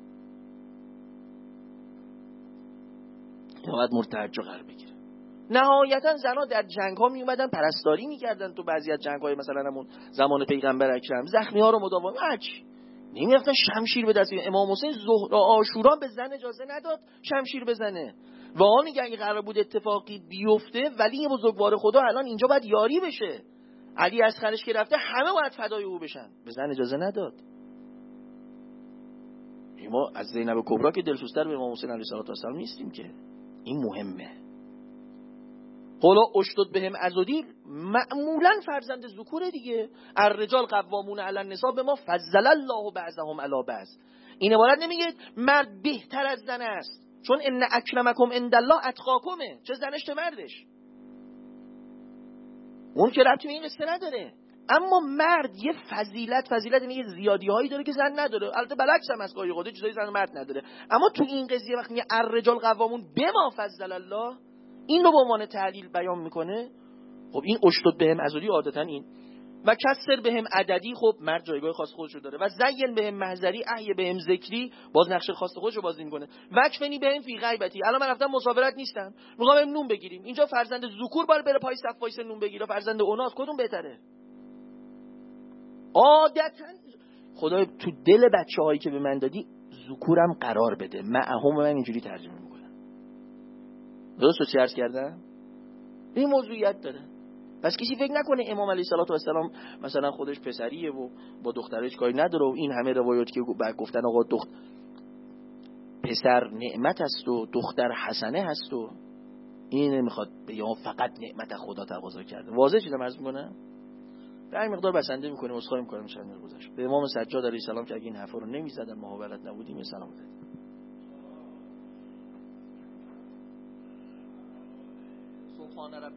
یا باید مرتجع قرار بگیره. نهایتا زنها در جنگ ها می اومدن پرستاری میکردن، تو بعضی از جنگ های مثلا همون زمان پیغمبر اکرم زخمی ها رو مداوا هیچ نمیرفتن شمشیر به دست. امام حسین ظهر عاشورا به زن اجازه نداد شمشیر بزنه و آن میگه اگه قرار بود اتفاقی بیفته ولی بزرگوار خدا الان اینجا باید یاری بشه، علی اصغرش که رفته همه باید فدای او بشن، به زن اجازه نداد. ما از زینب کبرا که دلسوزتر به امام حسین علیه السلام نیستیم که. این مهمه. قولا اشتد بهم عضدی معمولا فرزند ذکور دیگه. الرجال قوامون علی النساء بما فضل الله بعضهم علی بعض. این عبارت نمیگه مرد بهتر از زن است، چون ان اکرمکم عند الله اتقاکمه. چه زنش چه مردش، اون که ربطی به این قصه نداره. اما مرد یه فضیلت فضیلت یعنی یه زیادی هایی داره که زن نداره. البته برعکس هم از گاهی اوقات چیزای زن مرد نداره. اما تو این قضیه وقتی میگه الرجال قوامون بما فضل الله، این رو به عنوان تعلیل بیان میکنه. خب این اشتد بهم عضدی عادتا این و کسر بهم عددی، خب مرد جایگاه خاص خودش رو داره. و زین بهم محضری، احی بهم ذکری، باز نقش خاص خودش رو بازی میکنه. وکفنی بهم فی غیبتی، الان من رفتم مسافرت نیستم میخوام نون بگیریم، اینجا فرزند ذکور باید بره پای صف وایس نون بگیره، فرزند اناث کدوم بهتره؟ عادتا خدای تو دل بچه‌هایی که به من دادی ذکورم قرار بده. معهم من اینجوری ترجمه میکنم. درست رو چه عرض کردم؟ این موضوعیت داره. پس کسی فکر نکنه امام علیه السلام مثلا خودش پسریه و با دخترش کاری نداره و این همه روایاتی که گفتن آقا دختر پسر نعمت است و دختر حسنه هست و این نمیخواد بگه فقط نعمت خدا تقاضا کرده. واضح چیزا عرض میکنم. به این مقدار بسنده میکنیم، اسخای میکنیم چند روز گذشت. به امام سجاد علیه السلام که اگه این حرفا رو نمیزدن ما بلد نبودیم سلام بدید. سبحان ربک